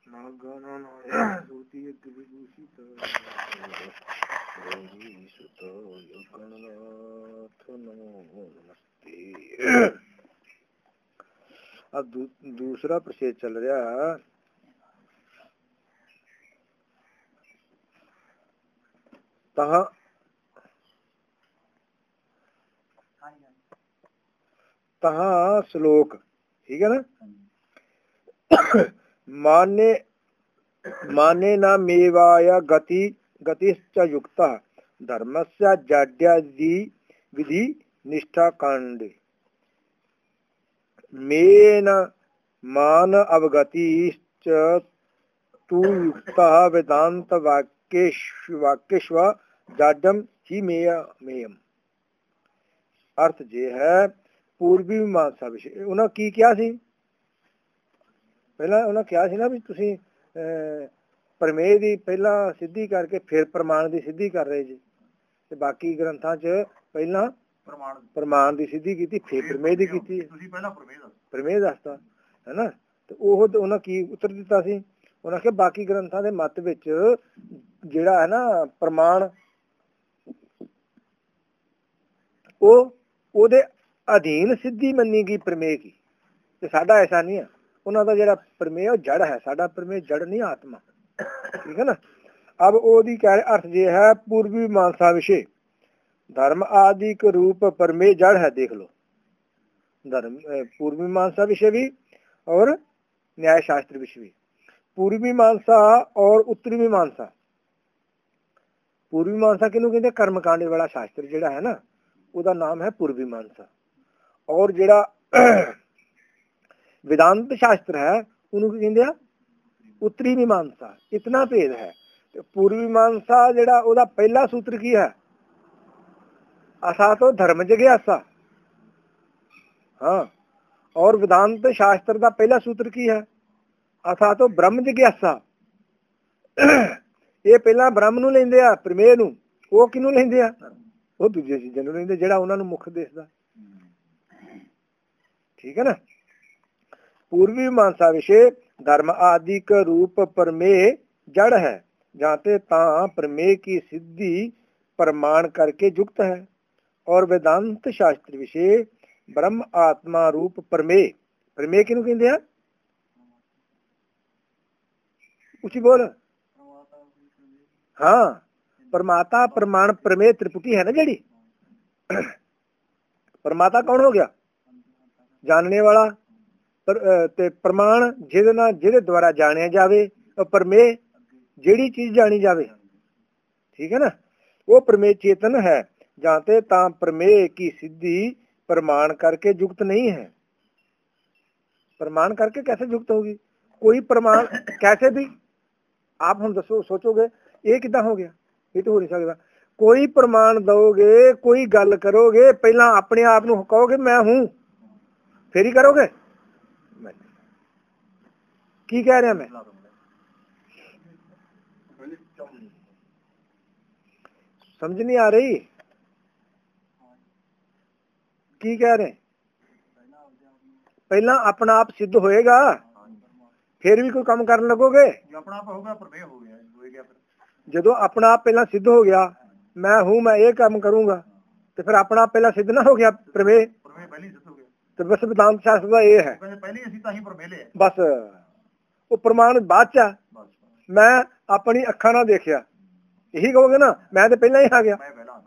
अब दूसरा प्रषेद चल रहा। तहाँ श्लोक, ठीक है ना। माने माने न मेवाया गति गतिश्च युक्तः धर्मस्य जाड्यादि विधि निष्ठा कांडे मेन मान अवगतिश्च तु युक्तः वेदांत वाक्येष्व जाड्यम ही मेयम। अर्थ जे है पूर्वी मीमांसा विषय उन्हें की क्या सी पहला उन्हें क्या सी ना भी तुसी प्रमेय की पहला सिद्धि करके फिर प्रमाण की सिद्धि कर रहे जी ते बाकी ग्रंथां च पहला प्रमाण की सिद्धि की फिर प्रमेय की की प्रमेय दसता है ना। तो उन्हें की उत्तर दिता सी उन्हें कि बाकी ग्रंथां दे मत विच जिहड़ा है ना प्रमाण ओदे अधीन सिद्धि मन्नी गई प्रमेय की। ते साडा ऐसा नहीं है, उन्होंने जिहड़ा प्रमेय जड़ है, साडा प्रमेय जड़ नहीं आत्मा, ठीक है ना। अब ओदी कह अर्थ ये है पूर्वी मीमांसा विषय धर्म आदि के रूप प्रमेय जड़ है। देख लो धर्म पूर्वी मीमांसा विषय भी और न्याय शास्त्र विषय भी। पूर्वी मीमांसा और उत्तरी मीमांसा। पूर्वी मीमांसा किनू कहते कर्मकांड वाला शास्त्र जिहड़ा है ना उसका नाम है पूर्वी मीमांसा। और जिहड़ा वेदांत शास्त्र है उन्होंने कहते उत्तरी मीमांसा। इतना भेद है। पूर्वी मीमांसा जिहड़ा उसका पहला सूत्र की है असा तो धर्म जिज्ञासा। हाँ, और वेदांत शास्त्र का पहला सूत्र की है असा तो ब्रह्म जिज्ञासा। ये पहला ब्रह्म नूं लैंदे आ प्रमेय नूं, वो किनू लैंदे आ वो दूजे चीज़ां नूं लैंदे जिहड़ा उन्हां नूं मुख दिसदा, ठीक है ना। पूर्वी मीमांसा विषय धर्म आदि का रूप प्रमेय जड़ है जाते ता प्रमेय की सिद्धि प्रमाण करके युक्त है। और वेदांत शास्त्र विषय ब्रह्म आत्मा रूप प्रमेय। प्रमेय किनू कहते हैं उची बोल। हाँ, परमाता प्रमाण प्रमेय त्रिपुटी है ना जड़ी। परमाता कौन हो गया जानने वाला ते प्रमाण जिहदे द्वारा जानिया जावे और प्रमेय जिहड़ी चीज जानी जावे, ठीक है ना। वो प्रमेय चेतन है जाते ता प्रमेय की सिद्धि प्रमाण करके युक्त नहीं है। प्रमाण करके कैसे युक्त होगी कोई प्रमाण कैसे भी आप हम दसो सोचोगे ये किदा हो गया, ये तो हो नहीं सकता। कोई प्रमाण दोगे कोई गल करोगे पहला अपने आप नूं कहोगे मैं हूं फिर ही करोगे। की कह रहा मैं समझ नहीं आ रही की कह रहे। पहला अपना आप सिद्ध होएगा फिर भी कोई काम करने लगोगे। जो अपना आप पहला सिद्ध हो गया मैं हूं मैं ये काम करूंगा तो फिर अपना आप पहला सिद्ध ना हो गया प्रमेय। तो बस वेदांत शास्त्र का ये है बस वो प्रमाण बाद चा मैं अपनी अखा ना देखिया यही कहोगे ना मैं तो पहला ही आ गया।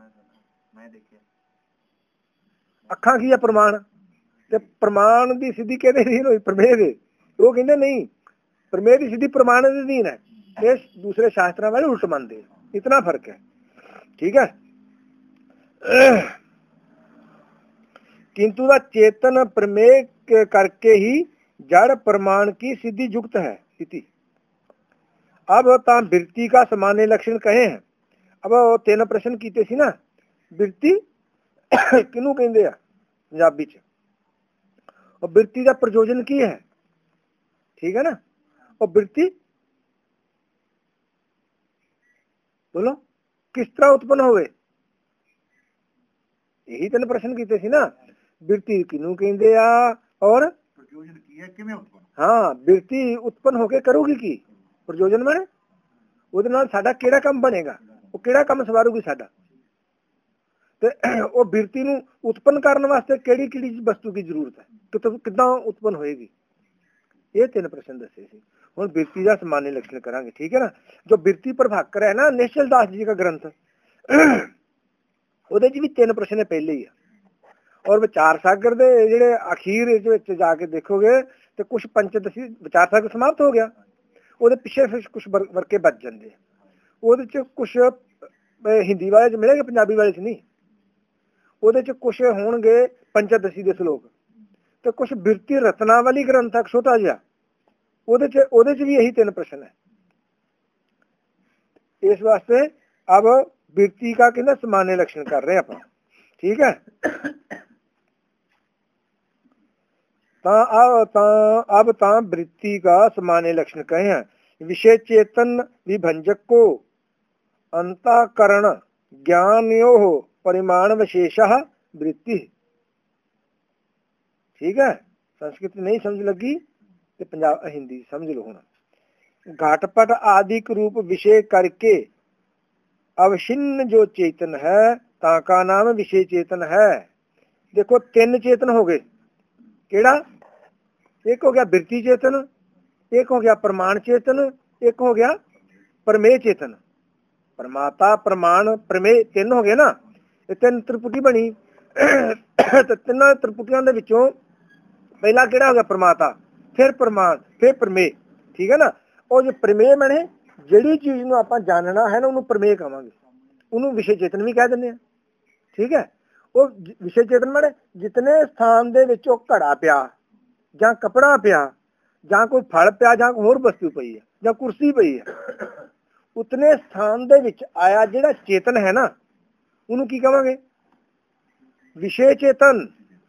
अखा की है प्रमाण ते प्रमाण की सिद्धि कहते अधीन हुई प्रमेय दे। वो कहते नहीं प्रमेय की सिद्धि प्रमाण के अधीन है। ये दूसरे शास्त्रों वाले उल्ट मानते, इतना फर्क है, ठीक है। किंतु वह चेतन प्रमेय करके ही जड़ प्रमाण की सिद्धि युक्त है इति। अब वृत्ति का सामान्य लक्षण कहे हैं। अब 3 प्रश्न कीते सी ना वृत्ति किनू कहते हैं पंजाबी च और वृत्ति का प्रयोजन की है, ठीक है ना। और वृत्ति बोलो किस तरह उत्पन्न होवे यही 3 प्रश्न कीते सी ना। वृत्ति किनू कहते आ और हाँ वृत्ति उत्पन्न होके करोगी की ਪ੍ਰਯੋਜਨ ਮਾਣੇ ਉਹਦੇ ਨਾਲ ਸਾਡਾ ਕਿਹੜਾ ਕੰਮ ਬਣੇਗਾ, ਉਹ ਕਿਹੜਾ ਕੰਮ ਸਵਾਰੂਗੀ ਸਾਡਾ, ਤੇ ਉਹ ਬਿਰਤੀ ਨੂੰ ਉਤਪੰਨ ਕਰਨ ਵਾਸਤੇ ਕਿਹੜੀ ਕਿਹੜੀ ਵਸਤੂ ਦੀ ਜ਼ਰੂਰਤ ਹੈ, ਕਿੱਦਾਂ ਉਤਪੰਨ ਹੋਏਗੀ। ਇਹ 3 ਪ੍ਰਸ਼ਨ ਦੱਸੇ ਸੀ। ਹੁਣ ਬਿਰਤੀ ਦਾ ਸਮਾन्य लक्षण ਕਰਾਂਗੇ, ठीक है ना। जो बिरती प्रभाकर है ना निश्चल दास जी का ग्रंथ, ਉਹਦੇ 'ਚ ਵੀ 3 ਪ੍ਰਸ਼ਨ ਹੈ ਪਹਿਲੇ ਹੀ ਆ। ਔਰ ਵਿਚਾਰ ਸਾਗਰ ਦੇ ਜਿਹੜੇ ਅਖੀਰ ਇਹਦੇ ਵਿੱਚ ਜਾ ਕੇ ਦੇਖੋਗੇ ਤੇ ਕੁਝ ਪੰਚਦਸ਼ੀ ਵਿਚਾਰ ਸਾਗਰ ਸਮਾਪਤ ਹੋ ਗਿਆ, ਉਹਦੇ ਪਿੱਛੇ ਫਿਰ ਕੁਝ ਵਰਕੇ ਬਚ ਜਾਂਦੇ ਆ। ਉਹਦੇ 'ਚ ਕੁਝ ਹਿੰਦੀ ਵਾਲੇ 'ਚ ਮਿਲੇਗਾ, ਪੰਜਾਬੀ ਵਾਲੇ 'ਚ ਨਹੀਂ। ਉਹਦੇ 'ਚ ਕੁਝ ਹੋਣਗੇ ਪੰਚਦਸ਼ੀ ਦੇ ਸ਼ਲੋਕ ਤੇ ਕੁਝ ਬਿਰਤੀ ਰਤਨਾਵਲੀ ਗ੍ਰੰਥ ਹੈ ਛੋਟਾ ਜਿਹਾ, ਉਹਦੇ 'ਚ ਵੀ ਇਹੀ 3 ਪ੍ਰਸ਼ਨ ਹੈ। ਇਸ ਵਾਸਤੇ अब बिरती का कहना सामान्य लक्षण कर रहे हैं अपन, ठीक है। अब वृत्ति का सामान्य लक्षण कहे हैं। विषय चेतन विभंजक को अंतःकरण ज्ञानयो परिमाण विशेषः वृत्ति, ठीक है। संस्कृत नहीं समझ लगी तो पंजाब हिंदी समझ लो। होना घाटपट आदि रूप विषय करके अवशिन्न जो चेतन है ताका नाम विषय चेतन है। देखो 3 चेतन हो गए, केड़ा? एक हो गया बिरती चेतन, एक हो गया प्रमाण चेतन, एक हो गया प्रमेय चेतन। परमाता प्रमाण प्रमेय 3 हो गए ना, ये 3 त्रिपुटी बनी। तो 3 त्रिपुटियां दे विचों पहला केड़ा हो गया? परमाता, फिर प्रमाण, फिर प्रमेय, ठीक है ना। और जो प्रमेय बने ਜਿਹੜੀ ਚੀਜ਼ ਨੂੰ ਆਪਾਂ ਜਾਣਨਾ ਹੈ ਨਾ ਉਹਨੂੰ ਪ੍ਰਮੇय ਕਹਾਂਗੇ, ਉਹਨੂੰ ਵਿਸ਼ੇ ਚੇਤਨ ਵੀ ਕਹਿ ਦਿੰਦੇ ਆ, ਠੀਕ ਹੈ। ਉਹ ਵਿਸ਼ੇ ਚੇਤਨ ਮਾਣੇ ਜਿਤਨੇ ਸਥਾਨ ਦੇ ਵਿੱਚ ਉਹ ਘੜਾ ਪਿਆ ਜਾਂ ਕਪੜਾ ਪਿਆ ਜਾਂ ਕੋਈ ਫਲ ਪਿਆ ਜਾਂ ਹੋਰ ਵਸਤੂ ਪਈ ਹੈ ਜਾਂ ਕੁਰਸੀ ਪਈ ਹੈ, ਉਤਨੇ ਸਥਾਨ ਦੇ ਵਿੱਚ ਆਇਆ ਜਿਹੜਾ ਚੇਤਨ ਹੈ ਨਾ ਉਹਨੂੰ ਕੀ ਕਹਾਂਗੇ? ਵਿਸ਼ੇ ਚੇਤਨ।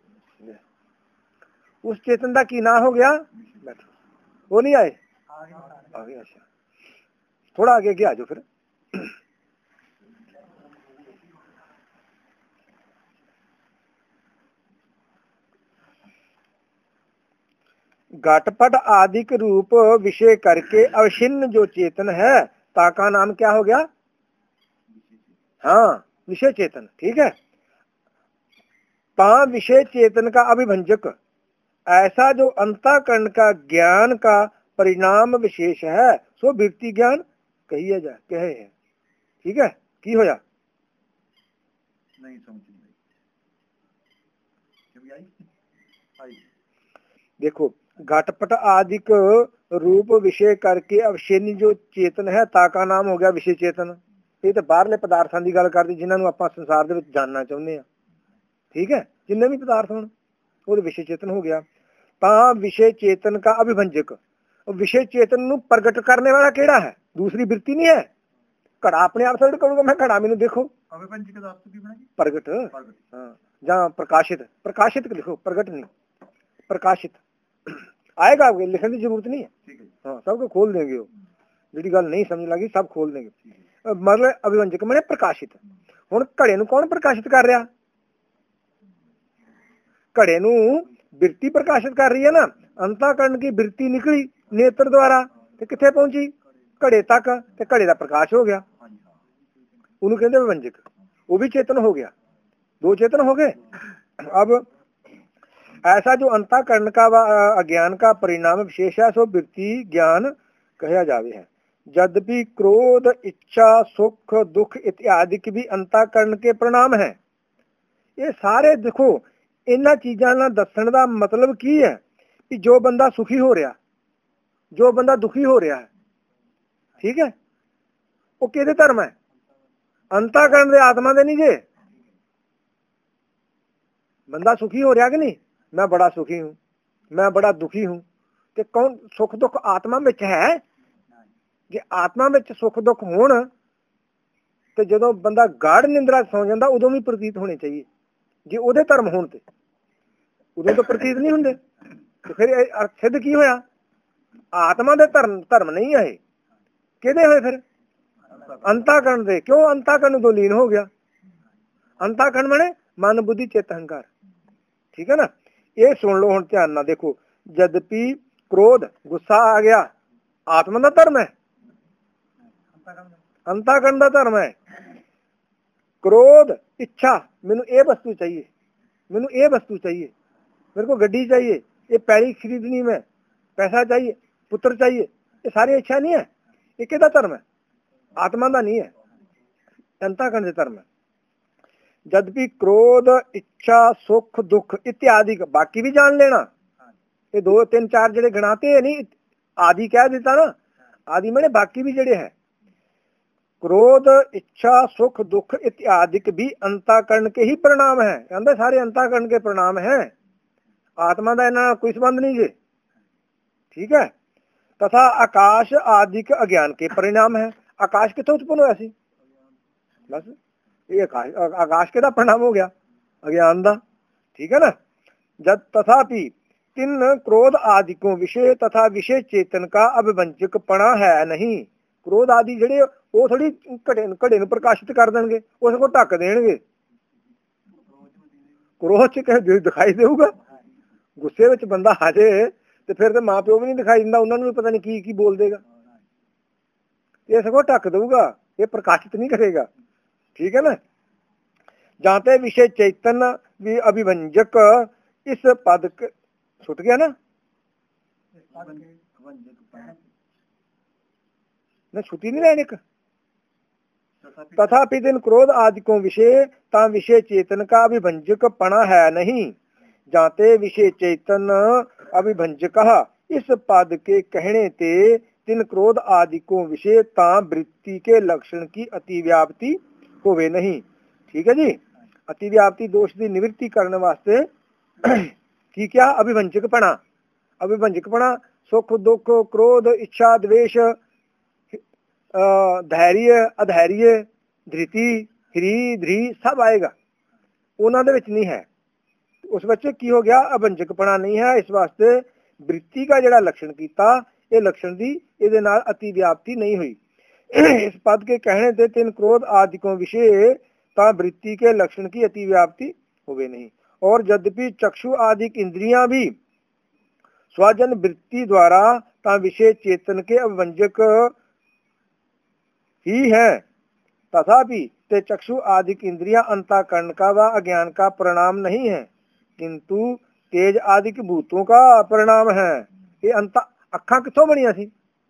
ਉਸ ਚੇਤਨ ਦਾ ਕੀ ਨਾਂ ਹੋ ਗਿਆ? ਉਹ ਨਹੀਂ ਆਏ? ਆ ਗਏ। ਅੱਛਾ, थोड़ा आगे आ जाओ फिर। घटपट आदि रूप विषय करके अवशिन्न जो चेतन है ताका नाम क्या हो गया? हाँ, विषय चेतन, ठीक है। विषय चेतन का अभिभंजक ऐसा जो अंतःकरण का ज्ञान का परिणाम विशेष है सो वृत्ति ज्ञान कहिए जा कहे है, ठीक है। की होया नहीं समझ आई। देखो घटपट आदिक रूप विषय करके अवशेनी जो चेतन है ताका नाम हो गया विषय चेतन। ये तो बाहरले पदार्थां की गल करदी जिन्होंने आपां संसार दे विच जानना चाहुंदे आ, ठीक है। जिन्ने भी पदार्थ होण वो विषय चेतन हो गया। विषय चेतन का अभिभंजक, विषय चेतन नूं प्रगट करने वाला केड़ा है? दूसरी वृत्ति नहीं है। घड़ा अपने आप थोड़ी कहूंगा मैं घड़ा मैनू देखो, प्रगट, हाँ, जहाँ प्रकाशित, प्रकाशित लिखो, प्रगट नहीं, प्रकाशित आएगा। लिखने की जरूरत नहीं है, हाँ, सबको खोल देंगे। वो जी गल नहीं समझ लगी सब खोल देंगे। मतलब अभिव्यंजक मैंने प्रकाशित। हुण घड़े नूं कौन प्रकाशित कर रहा? घड़े नूं बिरती प्रकाशित कर रही है ना। अंतःकरण की बिरती निकली नेत्र द्वारा ते किथे पहुंची? घड़े तक, ते घड़े का प्रकाश हो गया, उन्होंने कहते विभंजक। वो भी चेतन हो गया, 2 चेतन हो गए। अब ऐसा जो अंतःकरण का व अज्ञान का परिणाम विशेष है सो वृत्ति ज्ञान कहा जावे है। यद्यपि क्रोध इच्छा सुख दुख इत्यादि की भी अंतःकरण के परिणाम है। ये सारे देखो इन्हां चीज़ां नाल दस्सण दा मतलब की है कि जो बंदा सुखी हो रहा, जो बंदा दुखी हो रहा है, ठीक है, वो किहदे धर्म है? अंतःकरण दे आत्मा दे नहीं जे। बंदा सुखी हो रहा कि नहीं? मैं बड़ा सुखी हूँ, मैं बड़ा दुखी हूँ, ते कौन सुख दुख आत्मा में है? जे आत्मा में सुख दुख होण ते जदों बंदा गाढ़ निंद्रा सौ जांदा उदों भी प्रतीत होने चाहिए। जे उहदे धर्म होण ते उदों तो प्रतीत नहीं हुंदे। तो फिर सिद्ध की होया? आत्मा दे धर्म नहीं है। किहदे होए फिर? अंतःकरण दे। क्यों? अंतःकरण दो लीन हो गया। अंतःकरण माने मन बुद्धि चित्त अहंकार, ठीक है ना। ये सुन लो हुण ध्यान नाल देखो। यद्यपि क्रोध गुस्सा आ गया आत्मा का धर्म है, अंताकरण का धर्म है। क्रोध इच्छा, मैनू ये वस्तु चाहिए, मैनू ये वस्तु चाहिए, मेरे को गड्डी चाहिए, ये पैली खरीदनी, मैं पैसा चाहिए, पुत्र चाहिए, ये सारी इच्छा नहीं है। ये किहदा धर्म है? आत्मा का नहीं है, अंताकरण का धर्म है। जद्यपि क्रोध इच्छा सुख दुख इत्यादि बाकी भी जान लेना, ये 2 3 4 जेडे गिनाते है नहीं, आदि कह देता ना, आदि मैंने बाकी भी जेडे है, क्रोध इच्छा सुख दुख इत्यादि भी अंताकरण के ही परिणाम है। कहते सारे अंताकरण के परिणाम है, आत्मा का इन्हां कोई संबंध नहीं जी। ठीक है। तथा आकाश आदि के अज्ञान के परिणाम है। आकाश कितों उत्पन्न होया सी? बस ये आकाश के परिणाम हो गया अज्ञान का। ठीक है ना। जब तथापि तिन क्रोध आदि को विषय तथा विषय चेतन का अभिवंचक पना है नहीं। क्रोध आदि जड़े वो थोड़ी घड़े नूं प्रकाशित कर देंगे, उसको ढक देंगे। क्रोध च कहीं दिखाई देगा? गुस्से में बंदा आ जाए तो फिर तो माँ प्यो भी नहीं दिखाई दिंदा, उन्होंने भी पता नहीं की बोल देगा। ये सगो ढक दूगा, ये प्रकाशित नहीं करेगा। ठीक है ना। जाते विषय चैतन्य भी अभिवंजक इस पद छुट गया ना, छुट्टी नहीं रहने का। तथापि दिन क्रोध आदि को विषय ता विषय चेतन का अभिभंजक पना है नहीं। जाते विषय चेतन अभिभंजक इस पद के कहने ते तिन क्रोध आदि को विषय ता वृत्ति के लक्षण की अतिव्याप्ति होवे नहीं। ठीक है जी। अतिव्याप्ति दोष की निवृत्ति करने वास्ते की क्या? अभिभंजकपना। अभिभंजकपना सुख दुख क्रोध इच्छा द्वेष धैर्य अधैर्य धृति ह्री ध्री सब आएगा, उन्होंने विच नहीं है। उस बच्चे की हो गया? अभंजकपना नहीं है। इस वास्ते वृत्ति का जड़ा लक्षण किया, ये लक्षण दी इहदे नाल अतिव्याप्ति नहीं हुई। इस पद के कहने से तिन क्रोध आदि को विषय ता वृत्ति के लक्षण की अतिव्याप्ति होवे नहीं। और यद्यपि चक्षु आदि इंद्रियां भी स्वजन वृत्ति द्वारा ता विषय चेतन के अवंजक ही है, तथापि ते चक्षु आदि इंद्रियां अंतःकरण का व अज्ञान का परिणाम नहीं है, किंतु तेज आदि भूतों का परिणाम है। ये अंत अखा कितों बनिया सी?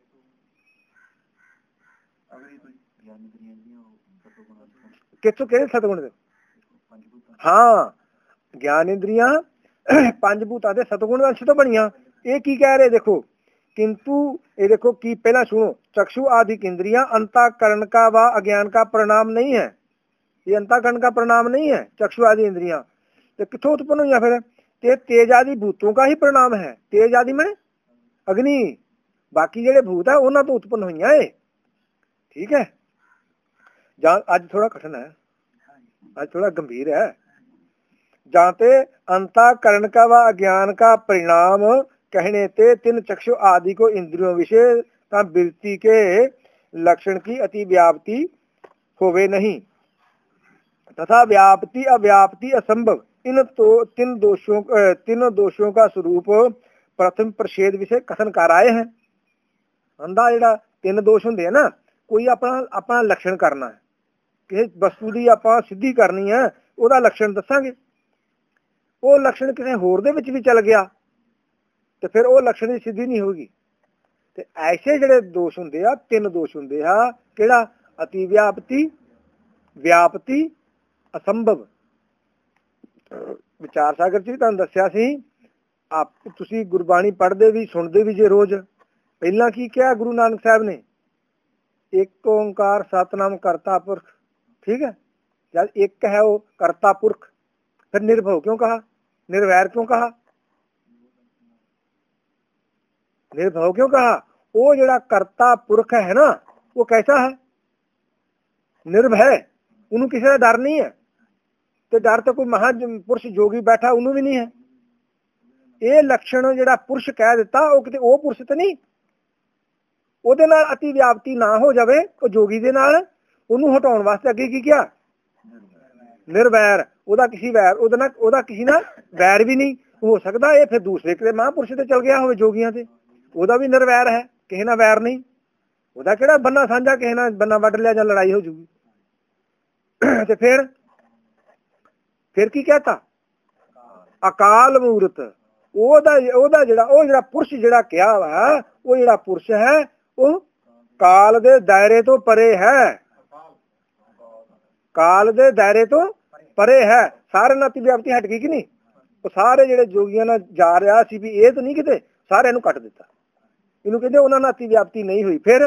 कितों केड़े सतगुण दे? हाँ, ज्ञान इंद्रियां पंज भूतां दे सतगुण अंश तो बनिया। ये की कह रहे देखो, किंतु ये देखो कि पहला सुनो, चक्षु आदि इंद्रियां अंतःकरण का व अज्ञान का परिणाम नहीं है। ये अंतःकरण का परिणाम नहीं है चक्षु आदि इंद्रियां। तो कितों उत्पन्न हुई फिर? ते तेज आदि भूतों का ही परिणाम है। तेज आदि में अग्नि, बाकी जेडे भूत है उन्होंने तो उत्पन्न हुई है। ठीक है। आज थोड़ा कठिन है, आज थोड़ा गंभीर है। जाते अंतःकरण का व अज्ञान का परिणाम कहने ते तिन चक्षु आदि को इंद्रियों विषय ता वृत्ति के लक्षण की अति व्याप्ति होवे नहीं, तथा व्याप्ति अव्याप्ति असंभव इन तो तीन दोषों का स्वरूप प्रथम प्रषेध विषय कथन कर आए हैं। अंधा जेड़ा 3 दोष होंगे ना, कोई अपना लक्षण करना है, किसी वस्तु की आप सिद्धि करनी है, वह लक्षण दसांगे। वो लक्षण किसी होर दे विच भी चल गया तो फिर वो लक्षण की सिद्धि नहीं होगी। तो ऐसे जड़े दोष होंगे 3 दोष होंगे केड़ा? अति व्याप्ति व्याप्ति असंभव। विचार सागर च तुहानूं दस्सिया सी, आप तुसी गुरबाणी पढ़ते भी सुनते भी जे रोज। पहला की क्या गुरु नानक साहब ने? एक ओंकार सतनाम करता पुरख। ठीक है। जब एक है वो करता पुरख, फिर निर्भव क्यों कहा? निर्वैर क्यों कहा? निर्भव क्यों कहा? वो जड़ा करता पुरख है ना, वो कैसा है? निर्भय, उन्होंने किसी का डर नहीं है। तो डर तो कोई महापुरुष जोगी बैठा उन्होंने भी नहीं है। ये लक्षण जड़ा पुरुष कह दिता वो किते वो पुरुष तो नहीं, ਉਹਦੇ ਨਾਲ अति व्याप्ति ना हो जाए ਉਹ जोगी ਦੇ ਨਾਲ ਉਹਨੂੰ ਹਟਾਉਣ ਵਾਸਤੇ ਅੱਗੇ ਕੀ ਕਿਹਾ? निर्वैर। ਉਹਦਾ ਕਿਸੇ ਵੈਰ ਉਹਦਾ ਕਿਸੇ ਨਾਲ ਵੈਰ ਵੀ ਨਹੀਂ ਹੋ ਸਕਦਾ। ਇਹ ਫਿਰ ਦੂਸਰੇ ਕਿਤੇ ਮਹਾਂਪੁਰਸ਼ ਤੇ ਚਲ ਗਿਆ ਹੋਵੇ जोगियां ਤੇ, ਉਹਦਾ भी निर्वैर है, ਕਿਸੇ ਨਾਲ ਵੈਰ नहीं। ਉਹਦਾ ਕਿਹੜਾ ਬੰਨਾ ਸਾਂਝਾ, ਕਿਸੇ ਨਾਲ ਬੰਨਾ ਵੱਢ ਲਿਆ ਜਾਂ ਲੜਾਈ ਹੋ ਜੂਗੀ। ਤੇ ਫਿਰ ਕੀ ਕਹਿਤਾ, ਅਕਾਲ ਮੂਰਤ। ਉਹਦਾ ਜਿਹੜਾ ਪੁਰਸ਼ ਜਿਹੜਾ ਕਿਹਾ ਵਾ, ਉਹ ਜਿਹੜਾ ਪੁਰਸ਼ ਹੈ ਉਹ ਕਾਲ ਦੇ ਦਾਇਰੇ ਤੋਂ ਪਰੇ ਹੈ, ਕਾਲ ਦੇ ਦਾਇਰੇ ਤੋਂ ਪਰੇ ਹੈ। ਸਾਰੇ ਨਾਲ ਅਤੀ ਵਿਆਪਤੀ ਹਟ ਗਈ ਕਿ ਨਹੀਂ। ਉਹ ਸਾਰੇ ਜਿਹੜੇ ਜੋਗੀਆਂ ਨਾਲ ਜਾ ਰਿਹਾ ਸੀ ਵੀ ਇਹ ਤਾਂ ਨਹੀਂ ਕਿਤੇ, ਸਾਰਿਆਂ ਨੂੰ ਕੱਟ ਦਿੱਤਾ। ਇਹਨੂੰ ਕਹਿੰਦੇ ਉਹਨਾਂ ਨਾਲ ਅਤੀ ਵਿਆਪਤੀ ਨਹੀਂ ਹੋਈ। ਫਿਰ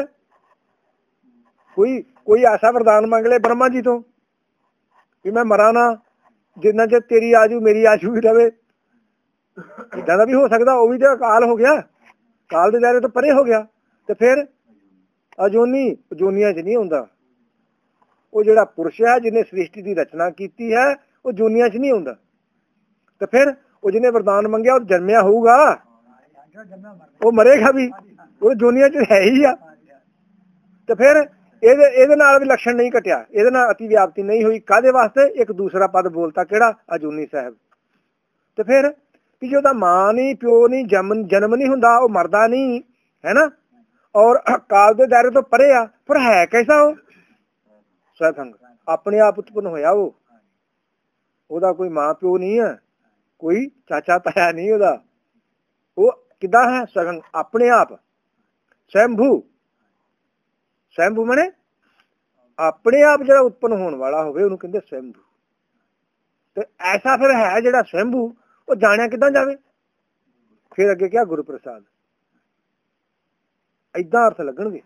ਕੋਈ ਐਸਾ ਵਰਦਾਨ ਮੰਗ ਲੈ ਬ੍ਰਹਮਾ ਜੀ ਤੋਂ ਵੀ ਮੈਂ ਮਰਾਂ ਨਾ, ਜਿੰਨਾ ਚਿਰ ਤੇਰੀ ਆਜੂ ਮੇਰੀ ਆਜੂ ਵੀ ਰਵੇ। ਇਦਾਂ ਦਾ ਵੀ ਹੋ ਸਕਦਾ, ਉਹ ਵੀ ਤਾਂ ਕਾਲ ਹੋ ਗਿਆ, ਕਾਲ ਦੇ ਦਾਇਰੇ ਤੋਂ ਪਰੇ ਹੋ ਗਿਆ। ਤੇ ਫਿਰ ਜੋਨੀਆਂ 'ਚ ਨਹੀਂ ਹੁੰਦਾ। ਉਹ ਜਿਹੜਾ ਪੁਰਸ਼ ਹੈ ਜਿਹਨੇ ਸ੍ਰਿਸ਼ਟੀ ਦੀ ਰਚਨਾ ਕੀਤੀ ਹੈ, ਉਹ ਜੋਨੀਆਂ 'ਚ ਨਹੀਂ ਹੁੰਦਾ। ਤੇ ਫਿਰ ਉਹ ਜਿਹਨੇ ਵਰਦਾਨ ਮੰਗਿਆ ਉਹ ਜਨਮਿਆ ਹੋਊਗਾ, ਉਹ ਮਰੇਗਾ ਵੀ, ਉਹ ਜੋਨੀਆਂ 'ਚ ਹੈ ਹੀ ਆ। ਤੇ ਫਿਰ ਇਹਦੇ ਨਾਲ ਵੀ ਲੱਛਣ ਨਹੀਂ ਘਟਿਆ, ਇਹਦੇ ਨਾਲ ਅਤੀ ਵਿਆਪਤੀ ਨਹੀਂ ਹੋਈ। ਕਾਹਦੇ ਵਾਸਤੇ? ਇੱਕ ਦੂਸਰਾ ਪਦ ਬੋਲਤਾ, ਕਿਹੜਾ? ਅਜੂਨੀ ਸਾਹਿਬ। ਤੇ ਫਿਰ ਵੀ ਜੇ ਉਹਦਾ ਮਾਂ ਨਹੀਂ, ਪਿਓ ਨਹੀਂ, ਜਨਮ ਨਹੀਂ ਹੁੰਦਾ, ਉਹ ਮਰਦਾ ਨਹੀਂ ਹੈ ਨਾ, ਔਰ ਕਾਲ ਦੇ ਦਾਇਰੇ ਤੋਂ ਪਰੇ ਆ, ਪਰ ਹੈ ਕੈਸਾ? ਉਹ ਸਤਸੰਗ ਆਪਣੇ ਆਪ ਉਤਪੰਨ ਹੋਇਆ। ਉਹਦਾ ਕੋਈ ਮਾਂ ਪਿਓ ਨਹੀਂ ਹੈ, ਕੋਈ ਚਾਚਾ ਤਾਇਆ ਨਹੀਂ ਉਹਦਾ। ਉਹ ਕਿੱਦਾਂ ਹੈ? ਸਤਸੰਗ ਆਪਣੇ ਆਪ ਸਵੈੰਭੂ। ਸਵੈੰਭੂ ਮਨੇ ਆਪਣੇ ਆਪ ਜਿਹੜਾ ਉਤਪੰਨ ਹੋਣ ਵਾਲਾ ਹੋਵੇ, ਉਹਨੂੰ ਕਹਿੰਦੇ ਸਵੈੰਭੂ। ਤੇ ਐਸਾ ਫਿਰ ਹੈ ਜਿਹੜਾ ਸਵੈੰਭੂ, ਉਹ ਜਾਣਿਆ ਕਿੱਦਾਂ ਜਾਵੇ? ਫਿਰ ਅੱਗੇ ਕਿਹਾ ਗੁਰੂ ਪ੍ਰਸਾਦ। ਏਦਾਂ ਅਰਥ ਲੱਗਣਗੇ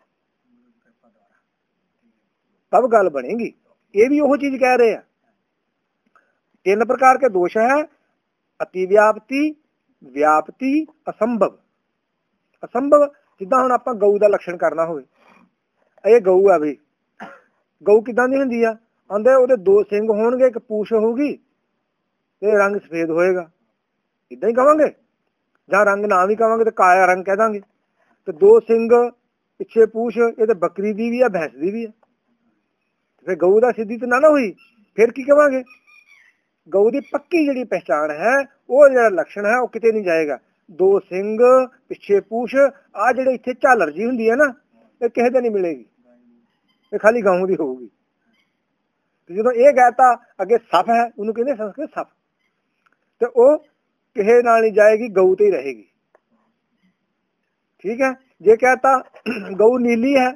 ਤਬ ਗੱਲ ਬਣੇਗੀ। ਇਹ ਵੀ ਉਹ ਚੀਜ਼ ਕਹਿ ਰਹੇ ਆ। 3 ਪ੍ਰਕਾਰ ਕੇ ਦੋਸ਼ ਹੈ, ਅਤੀ ਵਿਆਪਤੀ, ਵਿਆਪਤੀ, ਅਸੰਭਵ। ਅਸੰਭਵ ਜਿੱਦਾਂ ਹੁਣ ਆਪਾਂ ਗਊ ਦਾ ਲੱਛਣ ਕਰਨਾ ਹੋਵੇ, ਇਹ ਗਊ ਆ ਬਈ, ਗਊ ਕਿੱਦਾਂ ਦੀ ਹੁੰਦੀ ਆ? ਆਂਦੇ ਉਹਦੇ 2 ਸਿੰਗ ਹੋਣਗੇ, ਇੱਕ ਪੂਛ ਹੋਊਗੀ ਤੇ ਰੰਗ ਸਫੇਦ ਹੋਏਗਾ। ਇਦਾਂ ਹੀ ਕਵਾਂਗੇ, ਜਾਂ ਰੰਗ ਨਾ ਵੀ ਕਵਾਂਗੇ ਤੇ ਕਾਇਆ ਰੰਗ ਕਹਿ ਦਾਂਗੇ। ਤੇ 2 ਸਿੰਗ, ਪਿੱਛੇ ਪੂਛ, ਇਹ ਤੇ ਬੱਕਰੀ ਦੀ ਵੀ ਆ, ਭੈਂਸ ਦੀ ਵੀ ਆ। ਫਿਰ ਗਊ ਦਾ ਸਿੱਧੀ ਤਾਂ ਨਾ ਹੋਈ। ਫਿਰ ਕੀ ਕਵਾਂਗੇ? ਗਊ ਦੀ ਪੱਕੀ ਜਿਹੜੀ ਪਹਿਚਾਣ ਹੈ, ਉਹ ਜਿਹੜਾ ਲੱਛਣ ਹੈ, ਉਹ ਕਿਤੇ ਨਹੀਂ ਜਾਏਗਾ। 2 ਸਿੰਗ, ਪਿੱਛੇ ਪੂਛ, ਆ ਜਿਹੜੇ ਇੱਥੇ ਝਾਲਰ ਜੀ ਹੁੰਦੀ ਹੈ ਨਾ, ਇਹ ਕਿਸੇ ਤੇ ਨਹੀਂ ਮਿਲੇਗੀ, ਇਹ ਖਾਲੀ ਗਊ ਦੀ ਹੋਊਗੀ। ਤੇ ਜਦੋਂ ਇਹ ਕਹਿਤਾ ਅੱਗੇ ਸੱਪ ਹੈ, ਉਹਨੂੰ ਕਹਿੰਦੇ ਸੰਸਕ੍ਰਿਤ ਸੱਪ, ਤੇ ਉਹ ਕਿਸੇ ਨਾਲ ਨਹੀਂ ਜਾਏਗੀ, ਗਊ ਤੇ ਹੀ ਰਹੇਗੀ। ਠੀਕ ਹੈ। ਜੇ ਕਹਿਤਾ ਗਊ ਨੀਲੀ ਹੈ,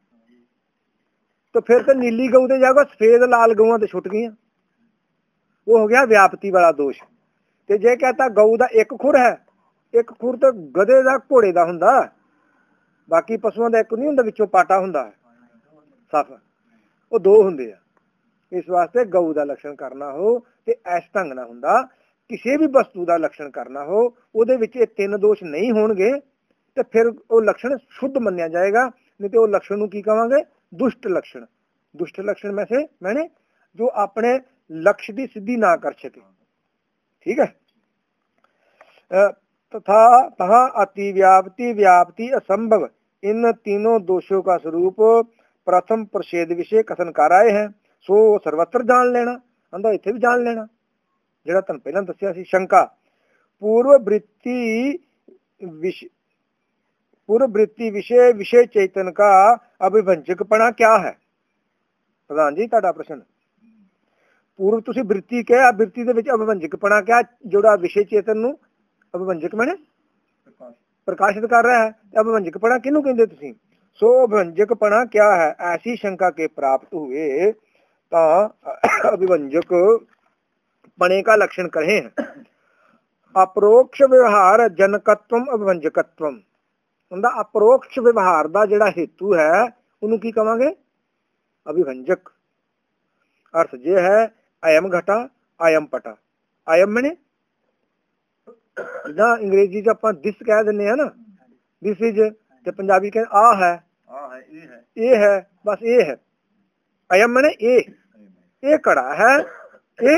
तो फिर तो नीली गऊ ते जाएगा, सफेद लाल गऊं तो छुट गई, वो हो गया व्यापति वाला दोष। ते जे कहता गऊ का एक खुर है, एक खुर तो गधे का घोड़े का हुंदा, बाकी पशुओं का एक नहीं हुंदा, विचों पाटा हुंदा सफ, वो 2 हुंदे आ। इस वास्ते गऊ का लक्षण करना हो ते इस ढंग नाल हुंदा, किसी भी वस्तु का लक्षण करना हो उहदे विच 3 दोष नहीं होणगे ते फिर वो लक्षण शुद्ध मन्निया जाएगा। नहीं तो वो लक्षण नूं की कहांगे? दुष्ट लक्षण। दुष्ट लक्षण में से मैंने जो अपने लक्ष्य की सिद्धि ना कर सके। ठीक है। तथा तहा अति व्याप्ति, व्याप्ति असंभव, इन तीनों दोषों का स्वरूप प्रथम प्रषेध विषय कथन कर आए हैं। सो सर्वत्र जान लेना, आंदा इत्थे भी जान लेना जिहड़ा तुहानूं पहलां दस्सिया सी। शंका, पूर्व वृत्ति विषय विषय चेतन का अभिभंजकपना क्या है? प्रधान जी तुहाडा प्रश्न। पूर्व तुसी वृत्ति कहा, वृत्ति दे विच अभिभंजकपना क्या? जोड़ा विषय चेतन नूं अभिभंजक माने प्रकाशित कर रहा है। अभिभंजकपना किहनूं कहंदे तुसी? सो अभिभंजकपना क्या है? ऐसी शंका के प्राप्त हुए तो अभिभंजक पने का लक्षण कहे हैं। अपरोक्ष व्यवहार जनकत्वम अभिभंजकत्वम। उनका अपरोक्ष व्यवहार का जिहड़ा हेतु है उन्होंने की कहांगे? अभिभंजक। अर्थ जे है अयम घटा अयम पटा। अयम मैंने जिदा अंग्रेजी च आपां दिस कह दिंदे हैं ना, दिस इज, ते पंजाबी कह आ है, ये है, बस ये है। अयम मैंने ये कड़ा है, ये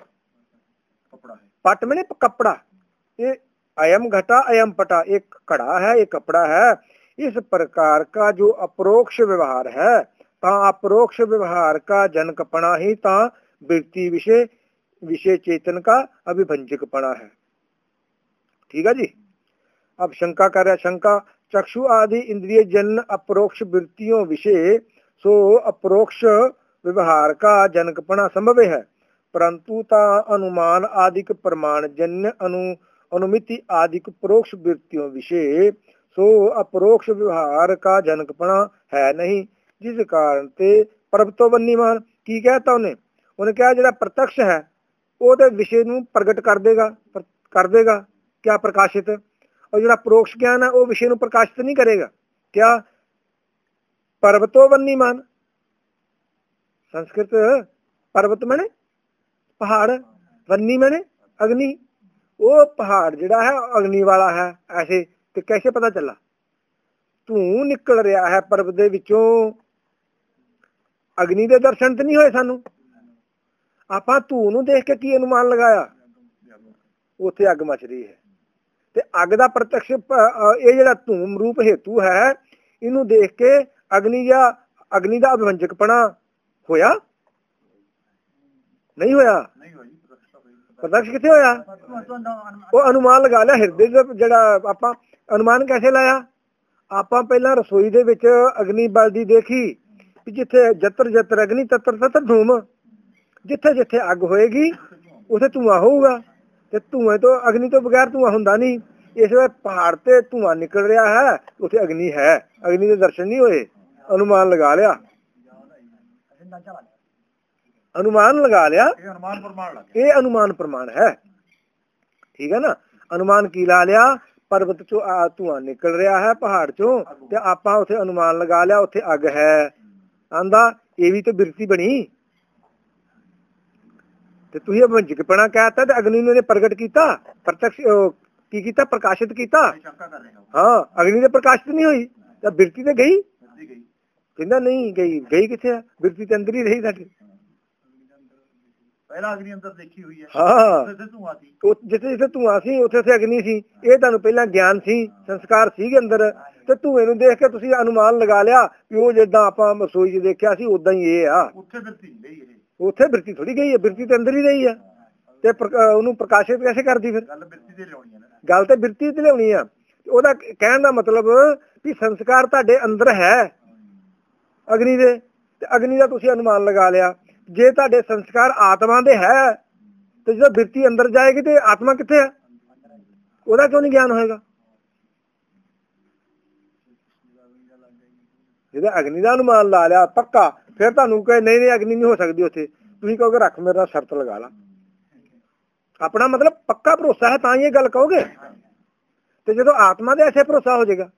पट मैंने कपड़ा। ये अयम घटा अयम पटा, एक कड़ा है एक कपड़ा है। इस प्रकार का जो अपरोक्ष व्यवहार है, ता अपरोक्ष व्यवहार का जनकपना ही ता वृत्ति विषय विषय चेतन का अभिभंजकपना है। ठीक है जी। अब शंका कर रहा, शंका चक्षु आदि इंद्रिय जन अपरोक्ष वृत्तियों विषय सो अपरोक्ष व्यवहार का जनकपना संभव है, परंतु ता अनुमान आदिक प्रमाण जन्य अनुमिति आदिक परोक्ष वृत्तियों विषय सो अपरोक्ष व्यवहार का जनकपना है नहीं, जिस कारण ते परबतो बन्नीमान की कहता उन्हें क्या जरा प्रत्यक्ष है वो तो विषय ਨੂੰ प्रगट कर देगा क्या प्रकाशित, और जरा परोक्ष ज्ञान है वो विषय ਨੂੰ प्रकाशित नहीं करेगा। क्या पर्वतो बन्नीमान, संस्कृत पर्वत मैंने पहाड़, वन्नी मैंने अग्नि, वो पहाड़ जड़ा है अग्नि वाला है ऐसे, तो कैसे पता चला? धूं निकल रहा है पर्वत दे विचों, अग्नि दे दर्शन तो नहीं होए सानू, ਆਪਾਂ ਧੂੰ ਨੂੰ ਦੇਖ ਕੇ ਕੀ ਅਨੁਮਾਨ ਲਗਾਇਆ? ਉੱਥੇ ਅੱਗ ਮਚ ਰਹੀ ਹੈ ਤੇ ਅੱਗ ਦਾ ਪ੍ਰਤੱਖ ਇਹ ਜਿਹੜਾ ਧੂਮ ਰੂਪ ਹੇਤੂ ਹੈ ਇਹਨੂੰ ਦੇਖ ਕੇ ਅਗਨੀ ਦਾ ਅਭਿਵੰਜਕਪਣਾ ਹੋਇਆ? ਨਹੀਂ ਹੋਇਆ। ਪ੍ਰਤੱਖ ਕਿੱਥੇ ਹੋਇਆ? ਉਹ ਅਨੁਮਾਨ ਲਗਾ ਲਿਆ ਹਿਰਦੇ ਦਾ। ਜਿਹੜਾ ਆਪਾਂ ਅਨੁਮਾਨ ਕੈਸੇ ਲਾਇਆ? ਆਪਾਂ ਪਹਿਲਾਂ ਰਸੋਈ ਦੇ ਵਿੱਚ ਅਗਨੀ ਬਲਦੀ ਦੇਖੀ ਕਿ ਜਿੱਥੇ ਜਤਰ ਜਤਰ ਅਗਨੀ ਤਤਰ ਤਤਰ ਧੂਮ, ਜਿੱਥੇ ਜਿੱਥੇ ਅੱਗ ਹੋਏਗੀ ਉੱਥੇ ਧੂੰਆਂ ਹੋਊਗਾ ਤੇ ਧੂਏ ਤੋਂ ਅਗਨੀ ਤੋਂ ਬਗੈਰ ਧੂੰਆਂ ਹੁੰਦਾ ਨਹੀਂ। ਇਸ ਵੇਲੇ ਪਹਾੜ ਤੇ ਧੂੰਆਂ ਨਿਕਲ ਰਿਹਾ ਹੈ, ਉੱਥੇ ਅਗਨੀ ਹੈ, ਅਗਨੀ ਦੇ ਦਰਸ਼ਨ ਨਹੀਂ ਹੋਏ, ਅਨੁਮਾਨ ਲਗਾ ਲਿਆ। ਅਨੁਮਾਨ ਲਗਾ ਲਿਆ, ਇਹ ਅਨੁਮਾਨ ਪ੍ਰਮਾਣ ਹੈ। ਠੀਕ ਹੈ ਨਾ। ਅਨੁਮਾਨ ਕੀ ਲਾ ਲਿਆ? ਪਰਬਤ ਚੋਂ ਧੂੰਆਂ ਨਿਕਲ ਰਿਹਾ ਹੈ ਪਹਾੜ ਚੋਂ ਤੇ ਆਪਾਂ ਉੱਥੇ ਅਨੁਮਾਨ ਲਗਾ ਲਿਆ ਉੱਥੇ ਅੱਗ ਹੈ। ਆਂਦਾ ਇਹ ਵੀ ਤਾਂ ਬਿਰਤੀ ਬਣੀ ਤੇ ਤੁਸੀਂ ਅਭਿਵੰਜਕਪਣਾ ਕਹਿਤਾ ਤੇ ਅਗਨੀ ਨੂੰ ਪ੍ਰਗਟ ਕੀਤਾ, ਪ੍ਰਤੱਖ ਕੀ ਕੀਤਾ? ਪ੍ਰਕਾਸ਼ਿਤ ਕੀਤਾ। ਹਾਂ, ਅਗਨੀ ਦੇ ਪ੍ਰਕਾਸ਼ਿਤ ਨਹੀਂ ਹੋਈ ਤਾਂ ਬਿਰਤੀ ਤੇ ਗਈ? ਕਹਿੰਦਾ ਨਹੀਂ ਗਈ। ਗਈ ਕਿੱਥੇ ਆ? ਬਿਰਤੀ ਤੇ ਅੰਦਰ ਹੀ ਰਹੀ ਸਾਡੇ। ਪਹਿਲਾਂ ਅਗਨੀ ਅੰਦਰ ਦੇਖੀ ਹੋਈ ਹੈ। ਹਾਂ, ਜਿੱਥੇ ਜਿੱਥੇ ਧੂੰਆਂ ਸੀ ਉੱਥੇ ਉੱਥੇ ਅਗਨੀ ਸੀ। ਇਹ ਤੁਹਾਨੂੰ ਪਹਿਲਾਂ ਗਿਆਨ ਸੀ, ਸੰਸਕਾਰ ਸੀਗੇ ਅੰਦਰ, ਤੇ ਧੂਏ ਨੂੰ ਦੇਖ ਕੇ ਤੁਸੀਂ ਅਨੁਮਾਨ ਲਗਾ ਲਿਆ ਵੀ ਉਹ ਜਿੱਦਾਂ ਆਪਾਂ ਰਸੋਈ 'ਚ ਦੇਖਿਆ ਸੀ ਉਦਾਂ ਹੀ ਇਹ ਆ। ਉੱਥੇ ਬਿਰਤੀ ਥੋੜੀ ਗਈ ਹੈ, ਬਿਰਤੀ ਤੇ ਅੰਦਰ ਹੀ ਰਹੀ ਆ ਤੇ ਉਹਨੂੰ ਪ੍ਰਕਾਸ਼ਿਤ ਕੈਸੇ ਕਰਦੀ? ਫਿਰ ਗੱਲ ਤੇ ਬਿਰਤੀ ਤੇ ਲਿਆਉਣੀ ਆ। ਉਹਦਾ ਕਹਿਣ ਦਾ ਮਤਲਬ ਵੀ ਸੰਸਕਾਰ ਤੁਹਾਡੇ ਅੰਦਰ ਹੈ ਅਗਨੀ ਦੇ, ਤੇ ਅਗਨੀ ਦਾ ਤੁਸੀਂ ਅਨੁਮਾਨ ਲਗਾ ਲਿਆ। ਜੇ ਤੁਹਾਡੇ ਸੰਸਕਾਰ ਆਤਮਾ ਦੇ ਹੈ ਤੇ ਜਦੋਂ ਬਿਰਤੀ ਅੰਦਰ ਜਾਏਗੀ ਤੇ ਆਤਮਾ ਕਿੱਥੇ ਹੈ? ਉਹਦਾ ਕਿਉਂ ਨਹੀਂ ਗਿਆਨ ਹੋਏਗਾ? ਜਿਹਦਾ ਅਗਨੀ ਦਾ ਅਨੁਮਾਨ ਲਾ ਲਿਆ ਪੱਕਾ, ਫਿਰ ਤੁਹਾਨੂੰ ਕਹੇ ਨਹੀਂ ਨਹੀਂ ਅਗਨੀ ਨਹੀਂ ਹੋ ਸਕਦੀ ਉੱਥੇ, ਤੁਸੀਂ ਕਹੋਗੇ ਰੱਖ ਮੇਰੇ ਨਾਲ ਸ਼ਰਤ ਲਗਾ ਲਾ। ਆਪਣਾ ਮਤਲਬ ਪੱਕਾ ਭਰੋਸਾ ਹੈ ਤਾਂ ਹੀ ਇਹ ਗੱਲ ਕਹੋਗੇ, ਤੇ ਜਦੋਂ ਆਤਮਾ ਦੇ ਐਸੇ ਭਰੋਸਾ ਹੋ ਜਾਏਗਾ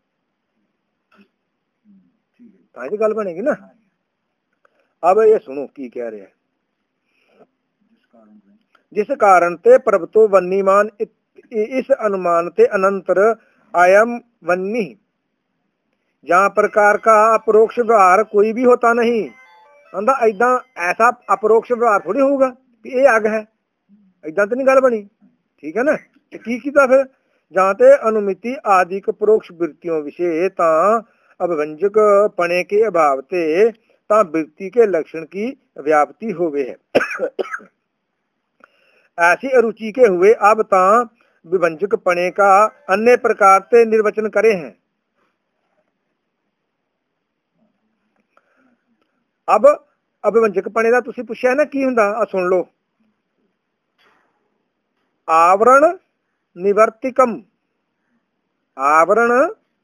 ਤਾਂ ਇਹ ਗੱਲ ਬਣੇਗੀ ਨਾ। अब ये सुनो की कह रहे हैं। जिस कारण ते प्रभतो वन्नीमान इस अनुमान ते अनंतर आयम वन्नी, जहाँ प्रकार का अपरोक्ष व्यवहार कोई भी होता नहीं। आंदा ऐदा ऐसा अपरोक्ष व्यवहार थोड़ी होगा कि ये अग है, ऐदा तो नहीं गल बनी। ठीक है ना। की कीता फिर? जहाँ ते अनुमिति आदि परोक्ष वृत्तियों विषय ता अभवंजक पने के अभाव ते वृत्ति के लक्षण की व्याप्ति होवे है। ऐसी अरुचि के हुए अब ता विभंजक पने का अन्य प्रकार से निर्वचन करे हैं। अब अभिवंजक पने का तुसी पुछया ना की हुंदा, आ सुन लो। आवरण निवर्तिकम, आवरण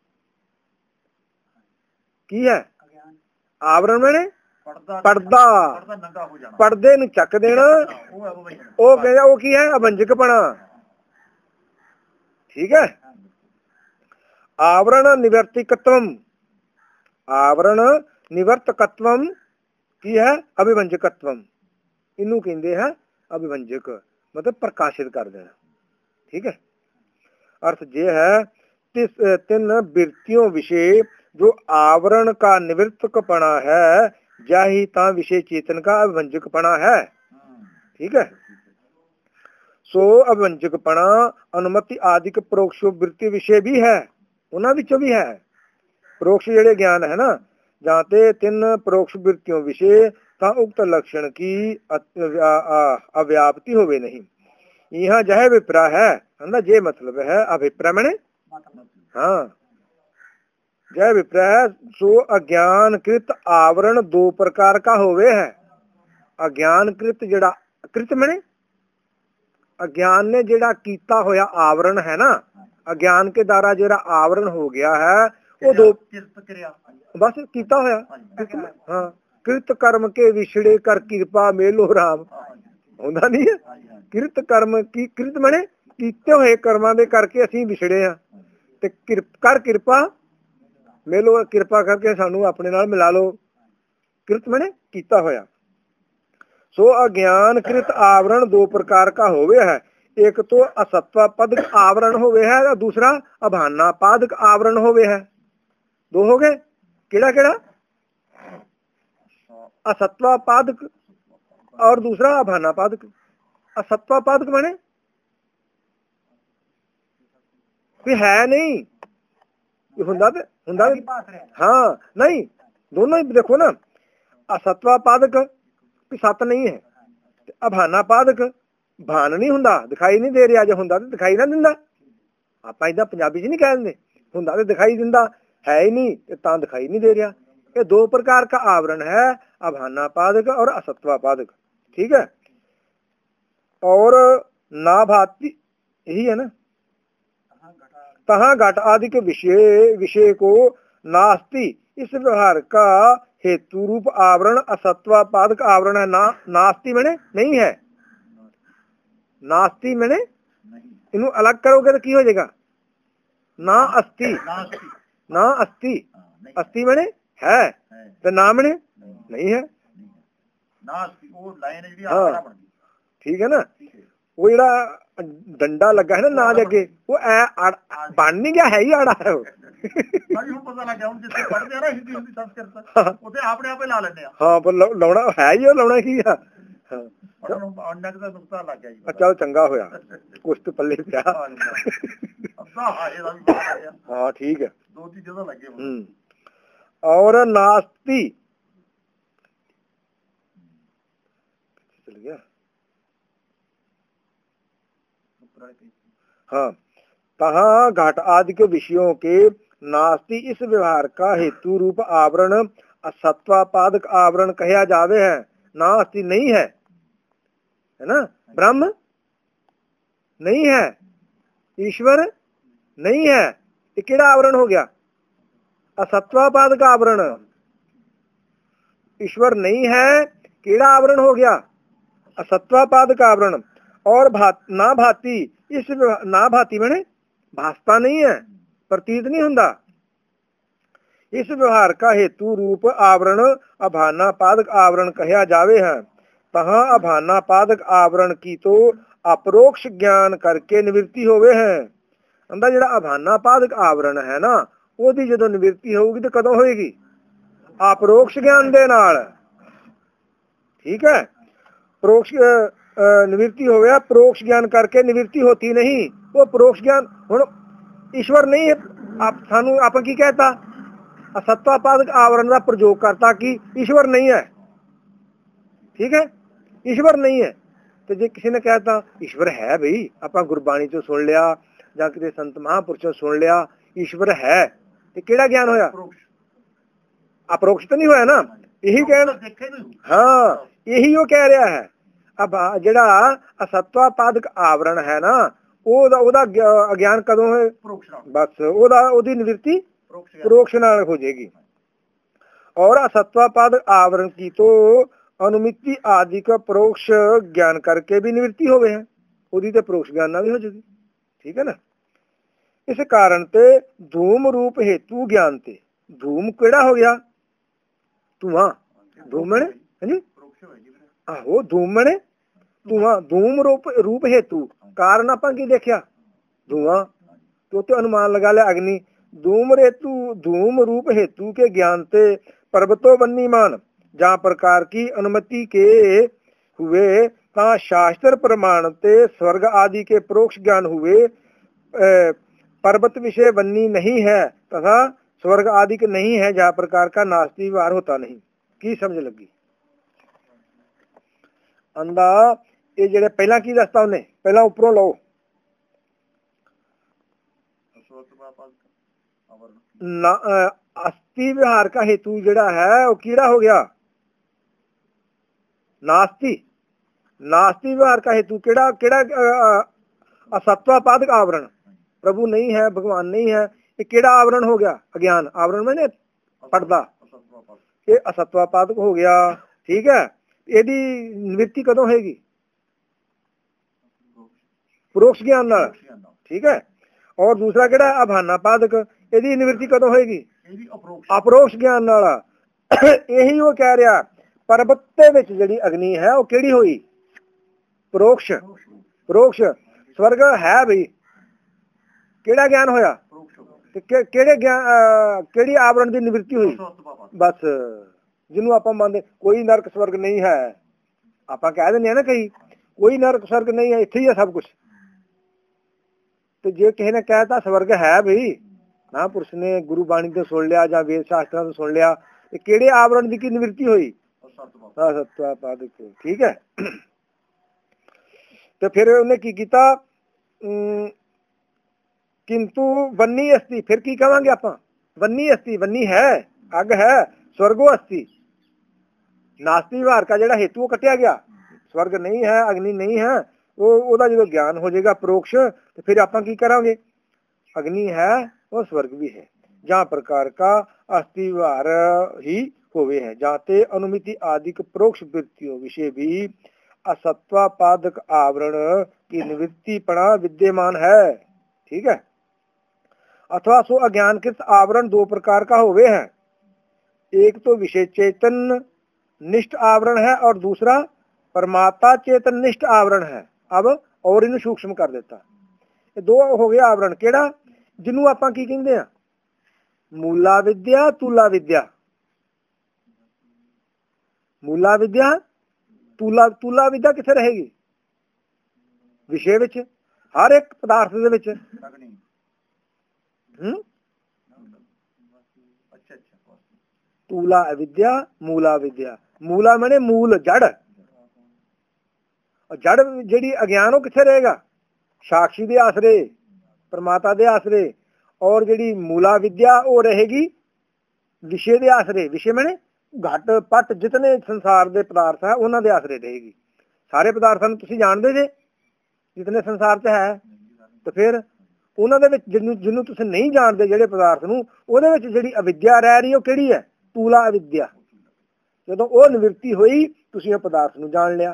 की है? आवरण मैंने पर्दा, पर्दे ਨੂੰ ਚੱਕ ਦੇਣਾ, ਉਹ ਕਹਿੰਦਾ ਉਹ ਕੀ ਹੈ? ਅਭਿਵੰਜਕਪਣਾ। ਠੀਕ ਹੈ। आवरण निवर्तिकत्वम, आवरण निवर्तकत्वम की है? अभिवंजकत्वम। ਇਹਨੂੰ ਕਹਿੰਦੇ ਹੈ अभिवंजक, मतलब प्रकाशित कर देना। ठीक है। अर्थ ये है तीन वृत्तियों विषय जो आवरण का निवृत्तकपणा है, जाही ता विषय चेतन का अभिवंजकपना है। ठीक है। सो अभिवंजकपना अनुमति आदि परोक्ष वृत्ति विषय भी है, उन्होंने विचों भी है। परोक्ष जेड़े ज्ञान है ना, जाते तीन परोक्ष वृत्तियों विषय ता उक्त लक्षण की अव्याप्ति होवे नहीं। यहाँ जह विप्रा है, जे मतलब है अभिप्राय मैंने। हाँ, जय विप्रह सो अज्ञान कृत आवरण दो प्रकार का होवे है। अज्ञान कृत जड़ा कृत मने अज्ञान ने जड़ा कीता होया आवरण है ना, अज्ञान के द्वारा जड़ा आवरण हो गया है वो दो बस कीता होया। हाँ कृत कर्म के विछड़े कर कृपा मेलो राम ਹੁੰਦਾ नहीं है। कृत कर्म की कृत मने कीते होए कर्मां दे करके ਅਸੀਂ ਵਿਛੜੇ ਆ ਤੇ ਕਰ ਕਿਰਪਾ मेलो कृपा करके सानू अपने नाल मिला लो। कृत मने कीता होया। सो अज्ञान कृत आवरण दो प्रकार का होवे है। एक तो असत्वा पदक आवरण होवे है, दूसरा अभाना पादक आवरण होवे है। दो हो गए, केड़ा केड़ा? असत्वा पादक और दूसरा अभाना पादक। असत्वा पादक माने कोई है नहीं, हाँ नहीं, दोनों ही देखो ना। असत्वा पादक सत नहीं है, अभाना पादक भान नहीं हुंदा, दिखाई नहीं दे रहा, जो हुंदा तो दिखाई ना दिंदा। ਆਪਾਂ इदा पंजाबी च नहीं कह दिंदे, हुंदा तो दिखाई दिंदा है ही नहीं ता दिखाई नहीं दे रहा। ये दो प्रकार का आवरण है, अभाना पादक और असत्वा पादक। ठीक है। और ना भाती यही है ना, तहाँ घट आदि के विषय को नास्ति इस व्यवहार का हेतु रूप आवरण असत्वा पादक आवरण है। नास्ति मैंने नहीं है, नास्ति मैंने इन्हू अलग करोगे तो की हो जाएगा? ना अस्ति, ना अस्ति, अस्ति मैंने है तो ना मैंने नहीं है। हाँ ठीक है ना। वो जरा डंडा लगा है ना जगे वो बन नहीं गया, है ही आड़ा है वो। हाँ पर लाउना है ही, लाउना की चल चंगा होया कुछ तो पल्ले पिया। हाँ ठीक है। और नास्ति चल गया। हाँ तहाँ घाट आदि के विषयों के नास्ति इस व्यवहार का हेतु रूप आवरण असत्वापादक आवरण कहा जावे है। नास्ति नहीं है, है ना। ब्रह्म नहीं है, ईश्वर नहीं है, ये केड़ा आवरण हो गया? असत्वापादक आवरण। ईश्वर नहीं है, केड़ा आवरण हो गया? असत्वापादक आवरण। और ना भाती, इस ना भाती मैंने भासता नहीं है, प्रतीत नहीं हुंदा। इस व्यवहार का हेतु रूप आवरण अभाना पादक आवरण कहा जावे है। तहाँ अभाना पादक आवरण की तो अपरोक्ष ज्ञान करके निवृत्ति होवे है। अंदा जिहड़ा अभाना पादक आवरण है ना, ओदी जदों निवृत्ति होगी तो कदों होएगी? अपरोक्ष ज्ञान दे नाल। ठीक है। परोक्ष निवृत्ति हो गया, परोक्ष ज्ञान करके निवृत्ति होती नहीं। वो परोक्ष ज्ञान हुण ईश्वर नहीं है, आप सानू आप की कहता असत्वापादक आवरण का प्रयोग करता कि ईश्वर नहीं है। ठीक है, ईश्वर नहीं है। तो जे किसी ने कहता ईश्वर है भाई, आप गुरबाणी चो सुन लिया या किसी संत महापुरुषों सुन लिया ईश्वर है, तो केड़ा ज्ञान होया? अपरोक्ष तो नहीं होया ना। यही कह, हाँ यही वो कह रहा है। अब जेड़ा असत्वापादक आवरण है ना, ओदा अज्ञान कदों है? बस ओदी निवृत्ति परोक्ष नाल हो जाएगी। और असत्वापादक आवरण की तो अनुमिति आदि का परोक्ष ज्ञान करके भी निवृत्ति हो गए हैं, ओदी तो परोक्ष ज्ञान ना भी हो जाएगी। ठीक है ना। इस कारण ते धूम रूप हेतु ज्ञान ते, धूम केड़ा हो गया? धुआं। धूम मने जी, आहो धूम मने धुआं। धूम रूप हेतु कारण आप की देखिया? धुआं। तो अनुमान लगा ले अग्नि। धूम रेतु धूम रूप हेतु के ज्ञान से पर्वतो बन्नीमान जहाँ प्रकार की अनुमति के हुए ता शास्त्र प्रमाण ते स्वर्ग आदि के परोक्ष ज्ञान हुए। पर्वत विषय बन्नी नहीं है तथा स्वर्ग आदि के नहीं है, जहाँ प्रकार का नास्ति व्यवहार होता नहीं। की समझ लगी? अंदा ये जेड़े पहला की दसता उन्हें, पहला उपरों लो अस्थि व्यवहार का हेतु जड़ा है वो कीड़ा हो गया नास्ति। नास्ति व्यवहार का हेतु केड़ा केड़ा असत्वापादक आवरण। प्रभु नहीं है, भगवान नहीं है, ये केड़ा आवरण हो गया? अज्ञान। आवरण मैंने पर्दा, ये असत्वापादक हो गया। ठीक है, यदि निवृत्ति कदों होगी? परोक्ष ज्ञान नाल। ठीक है, और दूसरा केड़ा अभानापादक, यदि निवृत्ति कदों होगी? अपरोक्ष ज्ञान नाल। यही वो कह रहा पर्वत दे विच जिहड़ी अग्नि है वो केड़ी होई? परोक्ष। परोक्ष स्वर्ग है भाई, केड़ा ज्ञान होया? केड़े ज्ञान केड़ी आवरण की निवृत्ति हुई? बस जिन्हों आप मानते कोई नरक स्वर्ग नहीं है, आप कह दें ना कई कोई नरक स्वर्ग नहीं है, इत्थे ही है सब कुछ। तो जे किसी ने कहता स्वर्ग है भाई, महापुरुष ने गुरु बाणी तो सुन लिया या वेद शास्त्रों तो सुन लिया, केड़े आवरण की निवृत्ति हुई? असत्वापादक। ठीक है, तो फिर उन्हें की कीता? किंतु वन्नी अस्ति, फिर की कहांगे आप? वन्नी अस्ति, वन्नी है, अग है, स्वर्गो अस्ति। नास्ति व्यवहार का जड़ा हेतु कटिया गया, स्वर्ग नहीं है, अग्नि नहीं है, वो जो ज्ञान हो जाएगा परोक्ष, तो फिर आप की करांगे? अग्नि है और स्वर्ग भी है। जहाँ प्रकार का अस्थि व्यवहार ही होवे है, जाते अनुमिति आदिक परोक्ष वृत्तियों विषय भी असत्वापादक आवरण की निवृत्तिपणा विद्यमान है। ठीक है, अथवा सो अज्ञानकृत आवरण दो प्रकार का होवे है, एक तो विषय चेतन निष्ठ आवरण है और दूसरा परमात्मा चेतन निष्ठ आवरण है। अब और इन सूक्ष्म कर देता, ये दो हो गया आवरण। केड़ा? जिन्हों आप की कहते हैं मूला विद्या तूला विद्या। मूला विद्या तूला विद्या किथे रहेगी? विषय विच, हर एक पदार्थ दे विच। तूला अविद्या, मूला विद्या। मूला माने मूल, जड़। जड़ जिहड़ी अज्ञान वो किथे रहेगा? साक्षी दे आसरे, परमात्मा दे आसरे। और जिहड़ी मूला विद्या वो रहेगी विषय दे आसरे। विषय माने घट पट जितने संसार दे पदार्थ है उन्हां दे आसरे रहेगी। सारे पदार्थां नूं तुसीं जाणदे जे जितने संसार च है, तो फिर उन्हां दे विच जिन्नू तुसीं नहीं जानदे जिहड़े पदार्थ नूं, उहदे विच जिहड़ी अविद्या रह रही है किहड़ी है? तूला अविद्या। जदों वो निवृत्ति होई तुसीं उह पदार्थ नूं जान लिया।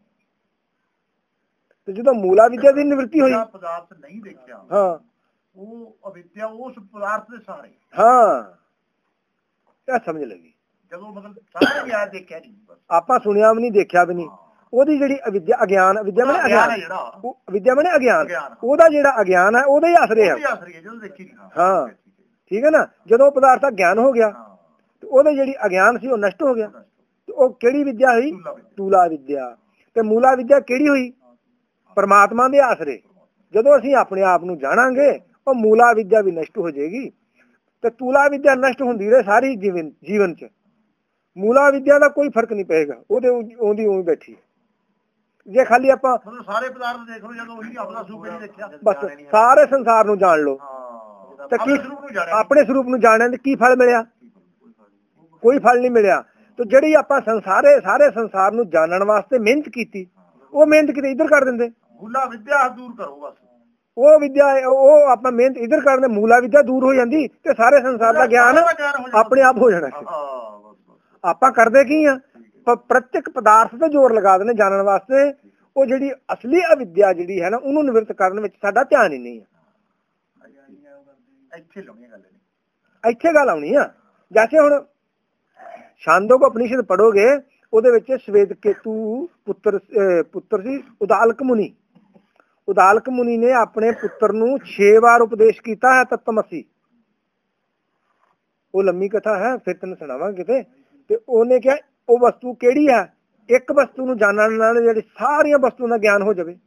तो जो मूला विद्या की निवृत्ति हुई, पदार्थ नहीं देखा, हाँ वो अविद्या उस पदार्थ के सारे, हाँ क्या समझ लगी? जदों मतलब सारे याद देखा नहीं, आपा सुनिया भी नहीं, देखा भी नहीं, ਉਹਦੀ ਜਿਹੜੀ ਅਵਿਦਿਆ ਅਗਿਆਨ, ਅਵਿਦਿਆ ਮਾਨੇ ਅਗਿਆਨ, ਉਹ ਅਵਿਦਿਆ ਮਾਨੇ ਅਗਿਆਨ, ਉਹਦਾ ਜਿਹੜਾ ਅਗਿਆਨ ਹੈ ਉਹਦਾ ਹੀ ਆਸਰੇ ਹੈ। ਹਾਂ ਠੀਕ ਹੈ ਨਾ, ਜਦੋਂ ਪਦਾਰਥ ਦਾ ਗਿਆਨ ਹੋ ਗਿਆ ਤੇ ਉਹਦਾ ਜਿਹੜੀ ਅਗਿਆਨ ਸੀ ਉਹ ਨਸ਼ਟ ਹੋ ਗਿਆ। ਤੇ ਉਹ ਕਿਹੜੀ ਵਿਦਿਆ ਹੋਈ? ਤੂਲਾ ਵਿਦਿਆ। ਤੇ ਮੂਲਾ ਵਿਦਿਆ ਕਿਹੜੀ ਹੋਈ? परमात्मा दे आसरे। जदों असीं अपने आप नूं जाणांगे ਉਹ मूला विद्या भी नष्ट हो जाएगी, तो तूला विद्या नष्ट होंदी रहे सारी जीवन च। मूला विद्या का कोई फर्क नहीं पेगा, ओदे ओंदी ओं बैठी है। जे खाली आपां सारे पदार्थ देख लो, जदों ओही अपना स्वरूप नहीं देखिया, बस सारे संसार नूं जान लो, ते की अपने स्वरूप नूं जाणन दे की फल मिलिया? कोई फल नहीं मिलिया। तो जिहड़ी आपां सारे संसार नूं जानन वास्ते मेहनत कीती, वो मेहनत किते इधर कर दिंदे। मूला विद्या दूर करो बस, वो विद्या वो आप मेहनत इधर करने, मूला विद्या दूर हो जाती तो सारे संसार का ज्ञान अपने आप हो जाना। आप करते की हाँ, प्रत्येक पदार्थ से जोर लगा देने जानने वास्ते। वो जी असली अविद्या जी है ना, उन्होंने निवृत्त करने में साडा ध्यान ही नहीं है। इत्थे गल आउणी है। जैसे हुण छांदोग्योपनिषद पढ़ोगे, ਉਹਦੇ ਵਿੱਚ श्वेत केतु पुत्र सी उदालक मुनि। उदालक मुनि ने अपने पुत्र नूं 6 बार उपदेश किया है तत्वमसी। वो लंबी कथा है, फिर तेन सुनावांगे किते। ते उन्हें क्या वो वस्तु केड़ी है? एक वस्तु नूं जानण नाल जिहड़ी सारियां वस्तुओं दा ज्ञान हो जावे।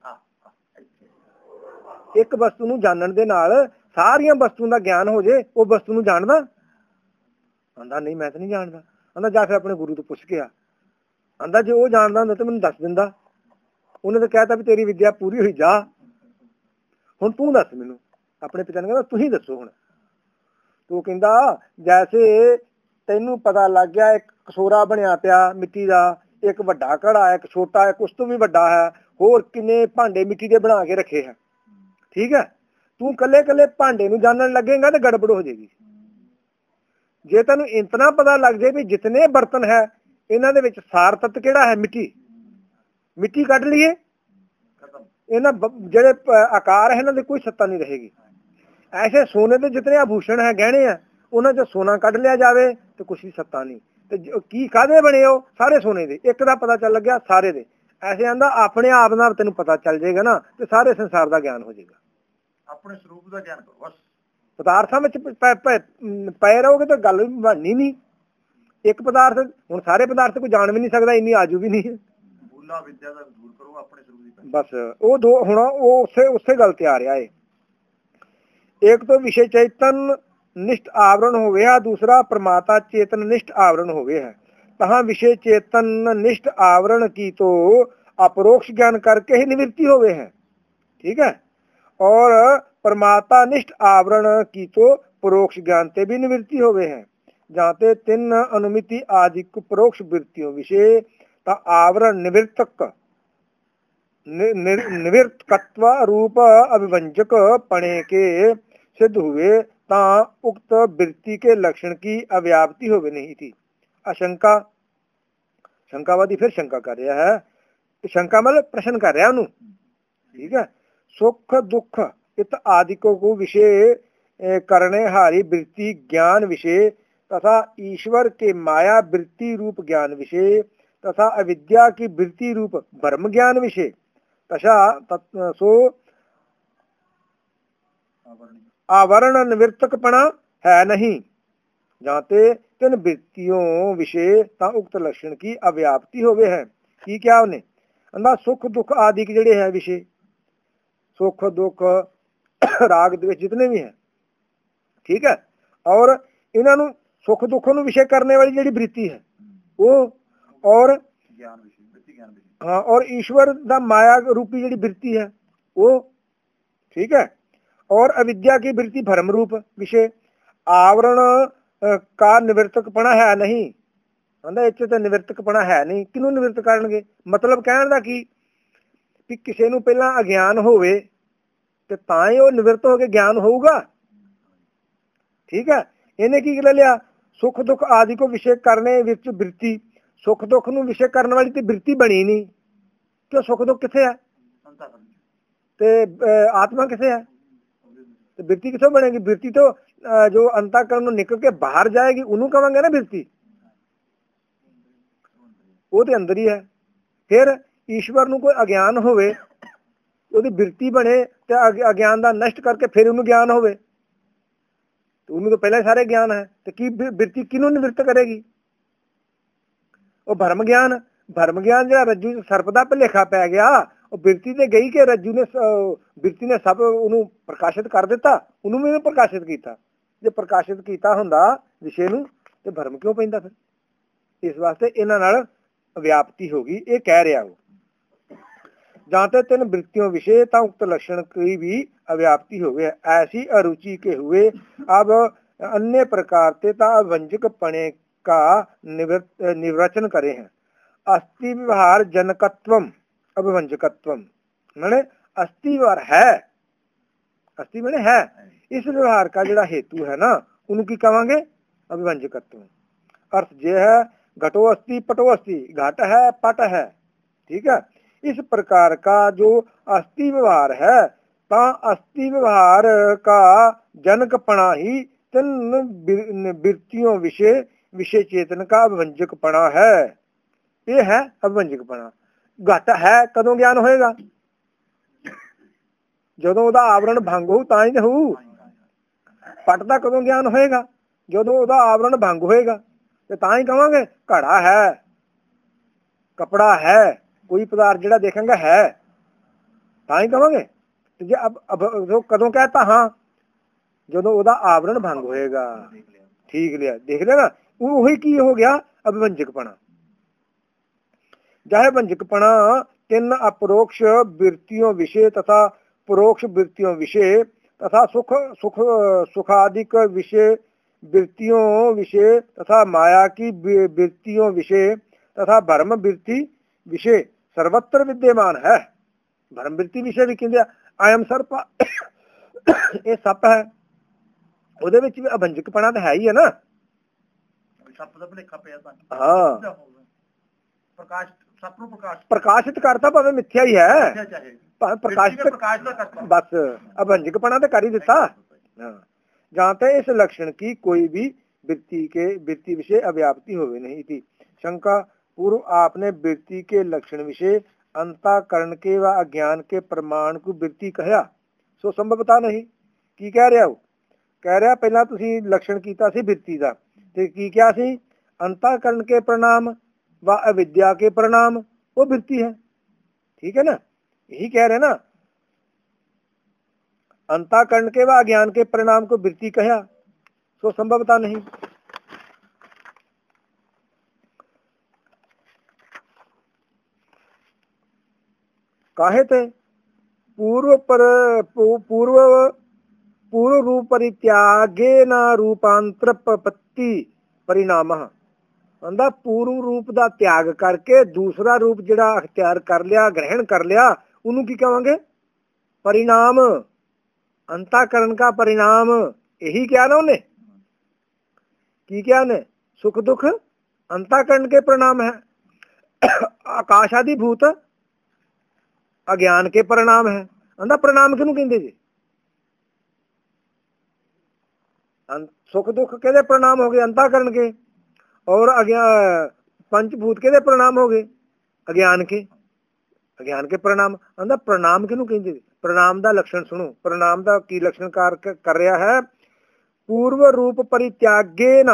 एक वस्तु नूं जानण दे नाल सारियां वस्तुओं दा ज्ञान हो जाए, वो वस्तु नूं जानदा? आंदा नहीं, मैं तो नहीं जानदा। आंदा जा फिर अपने गुरु तो पुछ के आ। आंदा जे वो जानदा हुंदा तो मैनूं दस दिंदा। उन्हें तो कहता भी तेरी विद्या पूरी हुई, जा हुण तू दस मैनूं। अपने पिता ने कहता तुसीं दसो हुण। ਤੂੰ ਕਹਿੰਦਾ ਜੈਸੇ ਤੈਨੂੰ ਪਤਾ ਲੱਗ ਗਿਆ ਇੱਕ ਕਸੋਰਾ ਬਣਿਆ ਪਿਆ ਮਿੱਟੀ ਦਾ, ਇੱਕ ਵੱਡਾ ਘੜਾ, ਇੱਕ ਛੋਟਾ, ਇੱਕ ਉਸ ਤੋਂ ਵੀ ਵੱਡਾ ਹੈ, ਹੋਰ ਕਿੰਨੇ ਭਾਂਡੇ ਮਿੱਟੀ ਦੇ ਬਣਾ ਕੇ ਰੱਖੇ ਹੈ। ਠੀਕ ਹੈ, ਤੂੰ ਕੱਲੇ ਕੱਲੇ ਭਾਂਡੇ ਨੂੰ ਜਾਣਨ ਲੱਗੇਗਾ ਤੇ ਗੜਬੜ ਹੋ ਜਾਏਗੀ। ਜੇ ਤੈਨੂੰ ਇਤਨਾ ਪਤਾ ਲੱਗ ਜਾਏ ਵੀ ਜਿਤਨੇ ਬਰਤਨ ਹੈ ਇਹਨਾਂ ਦੇ ਵਿੱਚ ਸਾਰ ਤੱਤ ਕਿਹੜਾ ਹੈ, ਮਿੱਟੀ, ਮਿੱਟੀ ਕੱਢ ਲਈਏ, ਇਹਨਾਂ ਜਿਹੜੇ ਆਕਾਰ ਹੈ ਇਹਨਾਂ ਦੀ ਕੋਈ ਸੱਤਾ ਨਹੀਂ ਰਹੇਗੀ। ਐਸੇ ਸੋਨੇ ਦੇ ਜਿਤਨੇ ਆਭੂਸ਼ਣ ਹੈ, ਗਹਿਣੇ ਹੈ, ਉਹਨਾਂ ਚ ਸੋਨਾ ਕੱਢ ਲਿਆ ਜਾਵੇ ਤੇ ਕੁਛ ਵੀ ਸੱਤਾ ਨਹੀਂ। ਤੇ ਕੀ ਕਾਹਦੇ ਬਣੇ ਹੋ, ਸਾਰੇ ਸੋਨੇ ਦੇ, ਇੱਕ ਦਾ ਪਤਾ ਚੱਲ ਗਿਆ ਸਾਰੇ ਦੇ। ਐਸੇ ਆਂਦਾ ਆਪਣੇ ਆਪ ਨਾਲ ਤੈਨੂੰ ਪਤਾ ਚੱਲ ਜਾਏਗਾ ਨਾ ਤੇ ਸਾਰੇ ਸੰਸਾਰ ਦਾ ਗਿਆਨ ਹੋ ਜਾਏਗਾ। ਆਪਣੇ ਸਰੂਪ ਦਾ ਗਿਆਨ ਕਰੋ ਬਸ। ਪਦਾਰਥਾਂ ਵਿੱਚ ਪਏ ਰਹੋਗੇ ਤਾਂ ਗੱਲ ਬਣਨੀ ਨਹੀਂ। ਇੱਕ ਪਦਾਰਥ, ਹੁਣ ਸਾਰੇ ਪਦਾਰਥ ਕੋਈ ਜਾਣ ਵੀ ਨਹੀਂ ਸਕਦਾ, ਇੰਨੀ ਆਜੂ ਵੀ ਨਹੀਂ। ਵਿਦਿਆ ਦਾ ਦੂਰ ਕਰੋ ਆਪਣੇ ਸਰੂਪ ਦੀ, ਬਸ ਉਹ ਦੋ ਹੁਣ ਉਹ ਉਸੇ ਗੱਲ ਤੇ ਆ ਰਿਹਾ ਹੈ। एक तो विषय चेतन निष्ठ आवरण हो गया, दूसरा परमात्मा चेतन निष्ठ आवरण हो गया है। तहाँ विषय चेतन निष्ठ आवरण की तो अपरोक्ष ज्ञान करके ही निवृत्ति हो गए हैं। ठीक है, और परमात्मा निष्ठ आवरण की तो परोक्ष ज्ञान से भी निवृत्ति हो गए हैं। जाते तीन अनुमिति आदि परोक्ष वृत्तियों विषय आवरण निवृत्तक निवृत्तकत्व रूप अभिव्यंजक पणे के सिद्ध हुए ता उक्त वृत्ति के लक्षण की अव्याप्ति हो नहीं थी। आशंका, शंकावादी फिर शंका कर रहा है, शंका मतलब प्रश्न कर रहा है उन्होंने। ठीक है, सुख दुख इत आदिकों को विषय करने हारी वृत्ति ज्ञान विषय तथा ईश्वर के माया वृत्ति रूप ज्ञान विषय तथा अविद्या की वृत्ति रूप ब्रह्म ज्ञान विषय तथा सो आवरण निवृत्तकपणा है नहीं। जाते तीन वृत्तियों विषय ता उक्त लक्षण की अव्याप्ति हो गए है। की क्या उन्हें अंदा सुख दुख आदि के जड़े है विषय, सुख दुख राग द्वेष जितने भी हैं, ठीक है, और इन्हों सुख दुख नु विषय करने वाली जड़ी वृत्ति है वो, और हाँ, और ईश्वर दा माया रूपी जड़ी वृत्ति है वो, ठीक है, और अविद्या की वृत्ति भ्रम रूप विषय आवरण का निवृत्तकपणा है नहीं। इस निवृत्तकपणा है नहीं, किनू निवृत्त करनगे, मतलब कहण दा की किसी नू पहला अज्ञान होवे ते तां ही वो निवृत्त हो के ज्ञान होगा। ठीक है, इन्हें की ले लिया सुख दुख आदि को विषय करने विच वृत्ति, सुख दुख नू विषय करने वाली तो वृत्ति बनी नहीं, क्यों सुख दुख किथे है ते आत्मा किथे है, तो वृत्ति किथों बनेगी, वृत्ति तो जो अंतःकरण निकल के बाहर जाएगी उन्होंने कहेंगे ना वृत्ति, वो तो अंदर ही है। फिर ईश्वर नू कोई अज्ञान होवे ओदी वृत्ति बने ते अज्ञान दा नष्ट करके फिर उन्हें ज्ञान होवे, तो उन्हें तो पहले सारे ज्ञान है, तो की वृत्ति किनू निवृत्त करेगी, वो भ्रम ज्ञान, भ्रम ज्ञान जो रज्जू सर्प दा भुलेखा पै गया, वृत्ति ते गई कि रज्जू ने वृत्ति ने सब उन्होंने प्रकाशित कर दिता, उन्होंने भी प्रकाशित किया, जे प्रकाशित किया हुंदा विषय नू ते भ्रम क्यों पैंदा फिर, इस वास्ते इन्हां नाल व्याप्ति होगी, ये कह रहा हो। जाते तीन वृत्तियों विषय ता उक्त लक्षण की भी अव्याप्ति हो गई, ऐसी अरुचि के हुए अब अन्य प्रकार से ता वंजक पणे का निवचन करे हैं। अस्थि व्यवहार जनकत्वम अभिवंजकत्वम, मैंने अस्थि व्यवहार है, अस्थि मैंने है, इस व्यवहार का जो हेतु है ना उनकी कहेंगे अभिवंजकत्व। अर्थ जो है घटो अस्थि पटो अस्थि, घट है पट है, ठीक है, इस प्रकार का जो अस्थि व्यवहार है ता अस्थि व्यवहार का जनकपणा ही तीन वृत्तियों विषय विषय चेतन का अभिवंजकपणा है, ये है अभिवंजकपणा। घट है कदों ज्ञान होएगा, जदों उहदा आवरण भंग हो तां ही ते होऊ। पट दा कदों ज्ञान होएगा, जदों उहदा आवरण भंग होएगा, ते तां ही कहांगे घड़ा है कपड़ा है, कोई पदार्थ जिहड़ा देखेंगे है तां ही कहांगे। जे अब कदों कहता हाँ जदों उहदा आवरण भंग होएगा, ठीक लिया, देख लिया ना, वही की हो गया अभिवंजकपणा। जाहे वंजकपणा तीन अपरोक्ष वृत्तियों विषय तथा परोक्ष वृत्तियों विषय तथा सुख सुख सुखादिक विषय वृत्तियों विषय तथा माया की वृत्तियों विषय तथा भ्रम वृत्ति विषय सर्वत्र विद्यमान है। भ्रम वृत्ति विषय भी कहते आयम सर्प ये सप है ਉਹਦੇ ਵਿੱਚ ਵੀ ਅਭੰਜਕਪਣਾ ਤਾਂ ਹੈ ਹੀ ਹੈ ਨਾ। ਸੱਪ ਦਾ ਭਲੇਖਾ ਪਿਆ ਤਾਂ ਹਾਂ ਪ੍ਰਕਾਸ਼ ਸੱਪ ਨੂੰ ਪ੍ਰਕਾਸ਼ਿਤ ਕਰਤਾ ਭਾਵੇਂ ਮਿੱਥਿਆ ਹੀ ਹੈ ਪ੍ਰਕਾਸ਼ ਦਾ ਕਰਤਾ बस अभंजकपना तो कर ही देता। जानते इस लक्षण की कोई भी वृत्ति विषय अव्याप्ति होवे नहीं थी। शंका पूर्व आपने वृत्ति के लक्षण विषय अंतःकरण के व अज्ञान के प्रमाण को वृत्ति कहया सो संभवता नहीं। की कह रहा हो? कह रहा पहला तुसी लक्षण कीता सी वृत्ति दा ते की क्या सी अंतःकरण के परिणाम व अविद्या के परिणाम वो वृत्ति है। ठीक है ना, यही कह रहे ना अंतःकरण के व अज्ञान के परिणाम को वृत्ति कहा सो संभवता नहीं। काहे थे पूर्व रूप परित्यागे न रूपांतर पत्ति परिणाम अंदा पूर्व रूप दा त्याग करके दूसरा रूप जिहड़ा अख्तियार कर लिया ग्रहण कर लिया उन्होंने की कहेंगे परिणाम। अंतःकरण का परिणाम यही क्या ना उन्हें की क्या ने सुख दुख अंतःकरण के परिणाम है। आकाश आदि भूत अज्ञान के परिणाम है। अंदा परिणाम किनू कहंदे जी? सुख दुख के परिणाम हो गए अंतःकरण के और पंचभूत के परिणाम हो गए अज्ञान के परिणाम। अंदा परिणाम किनू कहंदे? परिणाम दा लक्षण सुनो। परिणाम दा की लक्षण कर रहा है पूर्व रूप परित्यागे ना।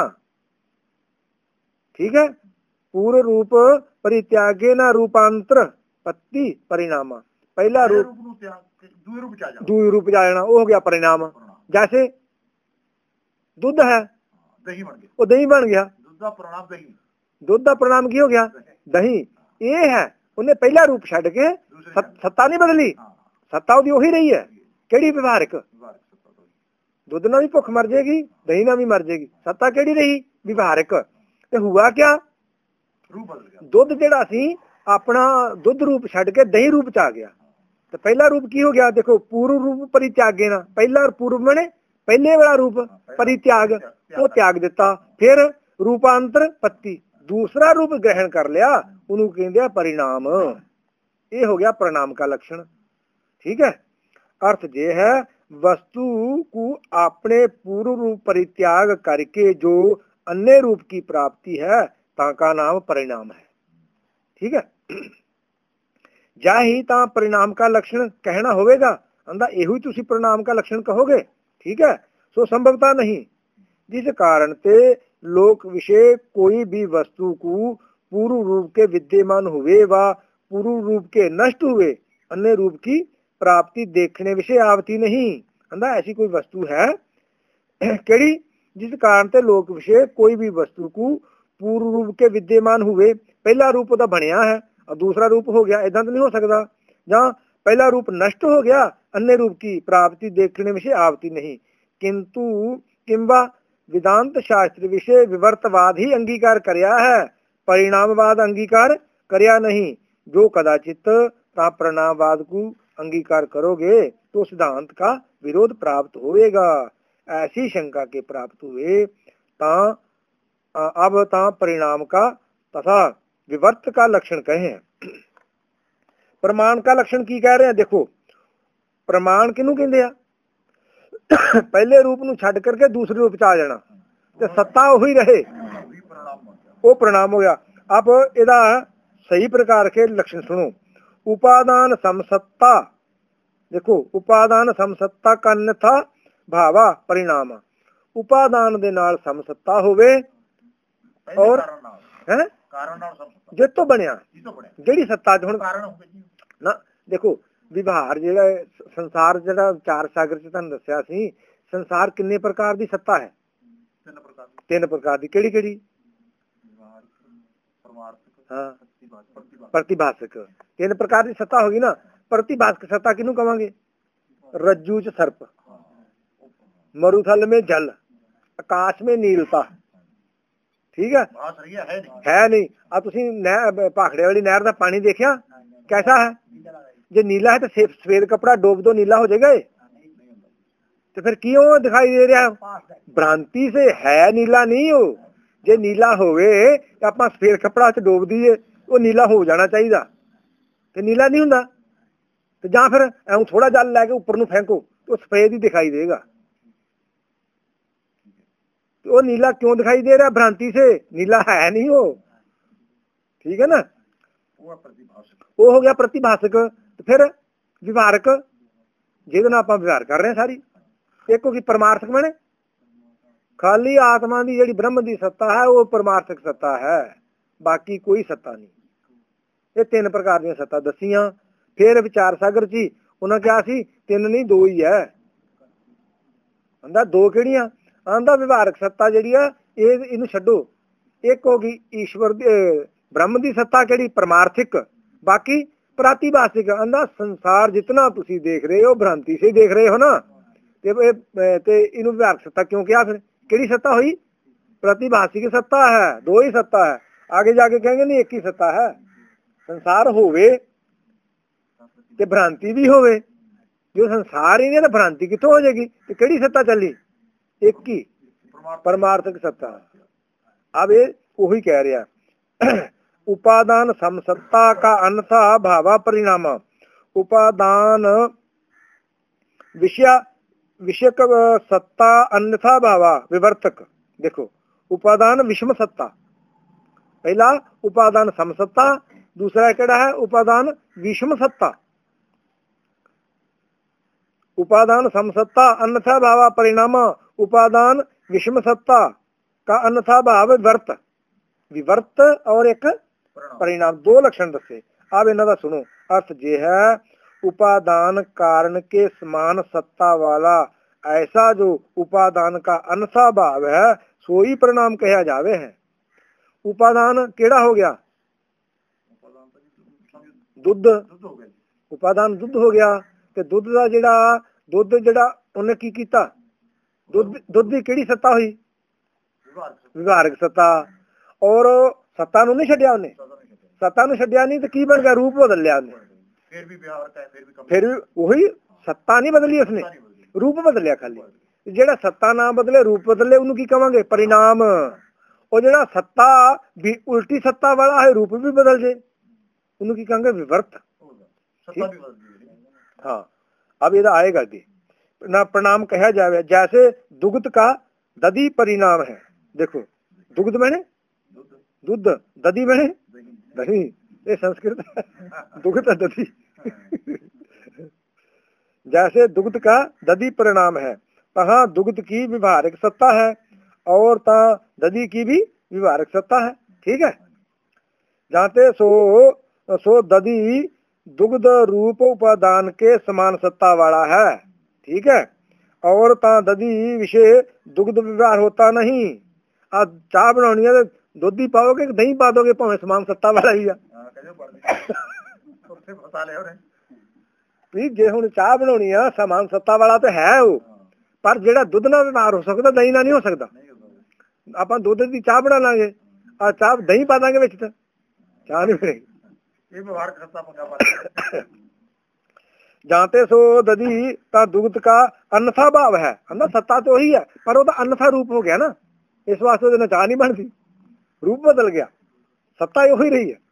ठीक है, पूर्व रूप परित्यागे ना रूपांतर पत्ति परिणाम। पहला रूप दूसरे रूप जाना वो हो गया परिणाम। जैसे दुध है वो दही बन गया। दुध का परिणाम की हो गया? दही। ये है उन्हें पहला रूप छड़ के सत्ता नहीं बदली। सत्ता ਉਹਦੀ ਉਹੀ ਰਹੀ है। ਕਿਹੜੀ ਵਿਵਹਾਰਿਕ? ਦੁੱਧ ਨਾਲ ਵੀ ਭੁੱਖ ਮਰ ਜਾਏਗੀ ਦਹੀਂ ਨਾਲ ਵੀ ਮਰ ਜਾਏਗੀ। ਸੱਤਾ ਕਿਹੜੀ ਰਹੀ? ਵਿਵਹਾਰਿਕ। ਤੇ ਹੁਆ ਕਿਆ? रूप बदल गया। ਦੁੱਧ ਜਿਹੜਾ ਸੀ ਆਪਣਾ ਦੁੱਧ रूप ਛੱਡ ਕੇ ਦਹੀਂ रूप ਚ ਆ ਗਿਆ। ਤੇ ਪਹਿਲਾ रूप की हो गया? देखो पूर्व रूप परित्यागे ना। पहला पूर्व मने पहले वाला रूप परित्याग वो त्याग दिता। फिर रूपांतर पत्ति दूसरा रूप ग्रहण कर लिया उन्होंने कहते परिणाम। ये हो गया परिणाम का लक्षण। ठीक है, अर्थ ये है वस्तु को अपने पूर्व रूप परित्याग करके जो अन्य रूप की प्राप्ति है ताका नाम परिणाम है। ठीक है, जा ही ता परिणाम का लक्षण कहना होवेगा। अंदा एहो तुसी परिणाम का लक्षण कहोगे। ठीक है, सो संभवता नहीं जिस कारण ते लोक विषय कोई भी वस्तु को पूर्व रूप के विद्यमान हुए व पूर्व रूप के नष्ट हुए अन्य रूप की प्राप्ति देखने विषय आवती नहीं। अंदा ऐसी कोई वस्तु है केड़ी जिस कारण ते लोक विषय कोई भी वस्तु को पूर्व रूप के विद्यमान हुए पहला रूप उदा बनया है और दूसरा रूप हो गया। इदा तो नहीं हो सकता। जहाँ पहला रूप नष्ट हो गया अन्य रूप की प्राप्ति देखने विषय आवती नहीं। किंतु किंवा वेदांत शास्त्र विषय विवर्तवाद ही अंगीकार करया है, परिणामवाद अंगीकार करया नहीं। जो कदाचित परिणामवाद को अंगीकार करोगे तो सिद्धांत का विरोध प्राप्त होएगा। ऐसी शंका के प्राप्त हुए अब परिणाम का तथा विवर्त का लक्षण कहें। प्रमाण का लक्षण की कह रहे हैं? देखो प्रमाण किनू कहंदे आ? पहले रूप नू छड़ करके दूसरे रूप च आ जाना ते सत्ता वही रहे वो परिणाम हो गया। अब इहदा सही प्रकार के लक्षण सुनो। उपादान समसत्ता। देखो उपादान समसत्ता का अन्यथा भावा परिणाम। उपादान दे नाल समसत्ता होवे और है जितो बनया जेड़ी सत्ता हुण ना। देखो विवहार जेड़ा संसार जेड़ा चार सागर च तुहानूं दस्सिया सी संसार किन्ने प्रकार दी सत्ता है? तीन प्रकार दी। केड़ी केड़ी? हाँ प्रतिभाषक। तीन प्रकार की सत्ता होगी ना। प्रतिभाषक सत्ता किनू कहांगे? रज्जू च सर्प, मरुथल में जल, आकाश में नीलता, ठीक है, बहुत सही है नहीं, है नहीं। अब तुसी भाखड़े वाली नहर का पानी देखिया कैसा है, जो नीला है तो सफेद कपड़ा डोब दो नीला हो जाएगा, तो फिर क्यों दिखाई दे रहा है? भ्रांति से है नीला नहीं हो। जे नीला होवे तो आप सफेद कपड़ा च डोब दीए, वो नीला हो जाना चाहिए, तो नीला नहीं हुंदा। तो जां फिर ऐ थोड़ा जल लैके उपर नूं फेंको तो सफेद ही दिखाई देगा। तो वो नीला क्यों दिखाई दे रहा? भ्रांति से, नीला है नहीं हो, ठीक है ना। वो हो गया प्रतिभाषक। तो फिर विवारक, जिहदे नाल आपां विवार कर रहे हैं सारी। एक होगी परमार्थक, मैंने खाली आत्मा की जिहड़ी ब्रह्म की सत्ता है वो परमार्थक सत्ता है, बाकी कोई सत्ता नहीं। ये 3 प्रकार दी सत्ता दसियां। फिर विचार सागर जी उन्हें क्या सी, 3 नहीं 2 ही है। आंदा 2 किहड़ियां? आंदा विवारक सत्ता जिहड़ी आ इहनूं छड्डो, एक होगी ईश्वर ब्रह्म की सत्ता किहड़ी परमार्थिक, बाकी प्रातिभाषिक। आंदा संसार जितना तुसी देख रहे हो भ्रांति से देख रहे हो ना, ते इनू विवारक सत्ता क्यों किया? फिर किहड़ी सत्ता हुई? प्रतिभाषिक सत्ता है, 2 ही सत्ता है। आगे जाके कहेंगे नहीं एक ही सत्ता है। संसार होवे ते भ्रांति भी होवे, जो संसार ही नहीं तो भ्रांति कितों हो जाएगी? तो किहड़ी सत्ता चली? एक ही परमार्थक सत्ता। अब ये वही कह रहा उपादान समसत्ता का अन्यथा भावा परिणाम। उपादान विषयक सत्ता अन्यथा भावा विवर्तक। देखो उपादान विषम सत्ता, पहला उपादान समसत्ता, दूसरा केड़ा है उपादान विषम सत्ता। उपादान समसत्ता अन्यथा भावा परिणाम, उपादान विषम सत्ता का अन्यथा भाव विवर्त। विवर्त और एक परिणाम, 2 लक्षण दसे। अब इन्हां दा सुनो अर्थ जे है, उपादान कारण के समान सत्ता वाला ऐसा जो उपादान का अन्यथा भाव है सो ही परिणाम कहा जावे है। उपादान केड़ा हो गया? दुध। उपादान दुध हो गया, ते दुध दा जेड़ा उन्हें की कीता? दुध दी केड़ी सत्ता हुई? विवारक सत्ता। और सत्ता नूं नहीं छड्डिया उन्हें, सत्ता नूं छड्डिया नहीं तो की बन गया? रूप बदल लिया उन्हें। फिर भी वही सत्ता नहीं बदली उसने, रूप बदलिया खाली। जेड़ा सत्ता ना बदले रूप बदले उन्होंने की कहांगे? परिणाम। और जेड़ा सत्ता भी उल्टी सत्ता वाला है रूप भी बदल जाए उन्होंने की कहांगे? विवर्त। हाँ अब ये आएगा कि ना परिणाम कहा जावे। जैसे दुग्ध का दधी परिणाम है। देखो दुग्ध मैंने दूध, दधी मैंने दही, ये संस्कृत दुग्ध दधी जैसे दुग्ध का दधी परिणाम है, तहाँ दुग्ध की विवारक सत्ता है और तहाँ दधी की भी विवारक सत्ता है। ठीक है, जानते सो दधी दुग्ध रूप उपादान के समान सत्ता वाला है। ठीक है, और तहाँ दधी विषय दुग्ध व्यवहार होता नहीं। आज चाह बनानी है तो दूध ही पाओगे, दही पा दोगे, भावे समान सत्ता वाला ही है। जे हुण चाह बनानी है समान सत्ता वाला तो है वो, पर जेड़ा दुध ना व्यवहार हो सकता दही ना नहीं हो सकता। आप दुध की चाह बना लांगे और चाह दही पा देंगे विच, चाह नहीं बनेगी। जानते सो दधी का दुग्ध का अन्यथा भाव है। सत्ता तो वही है पर वो अन्यथा रूप हो गया ना, इस वास्ते चाह नहीं बनती, रूप बदल गया, सत्ता वही रही है।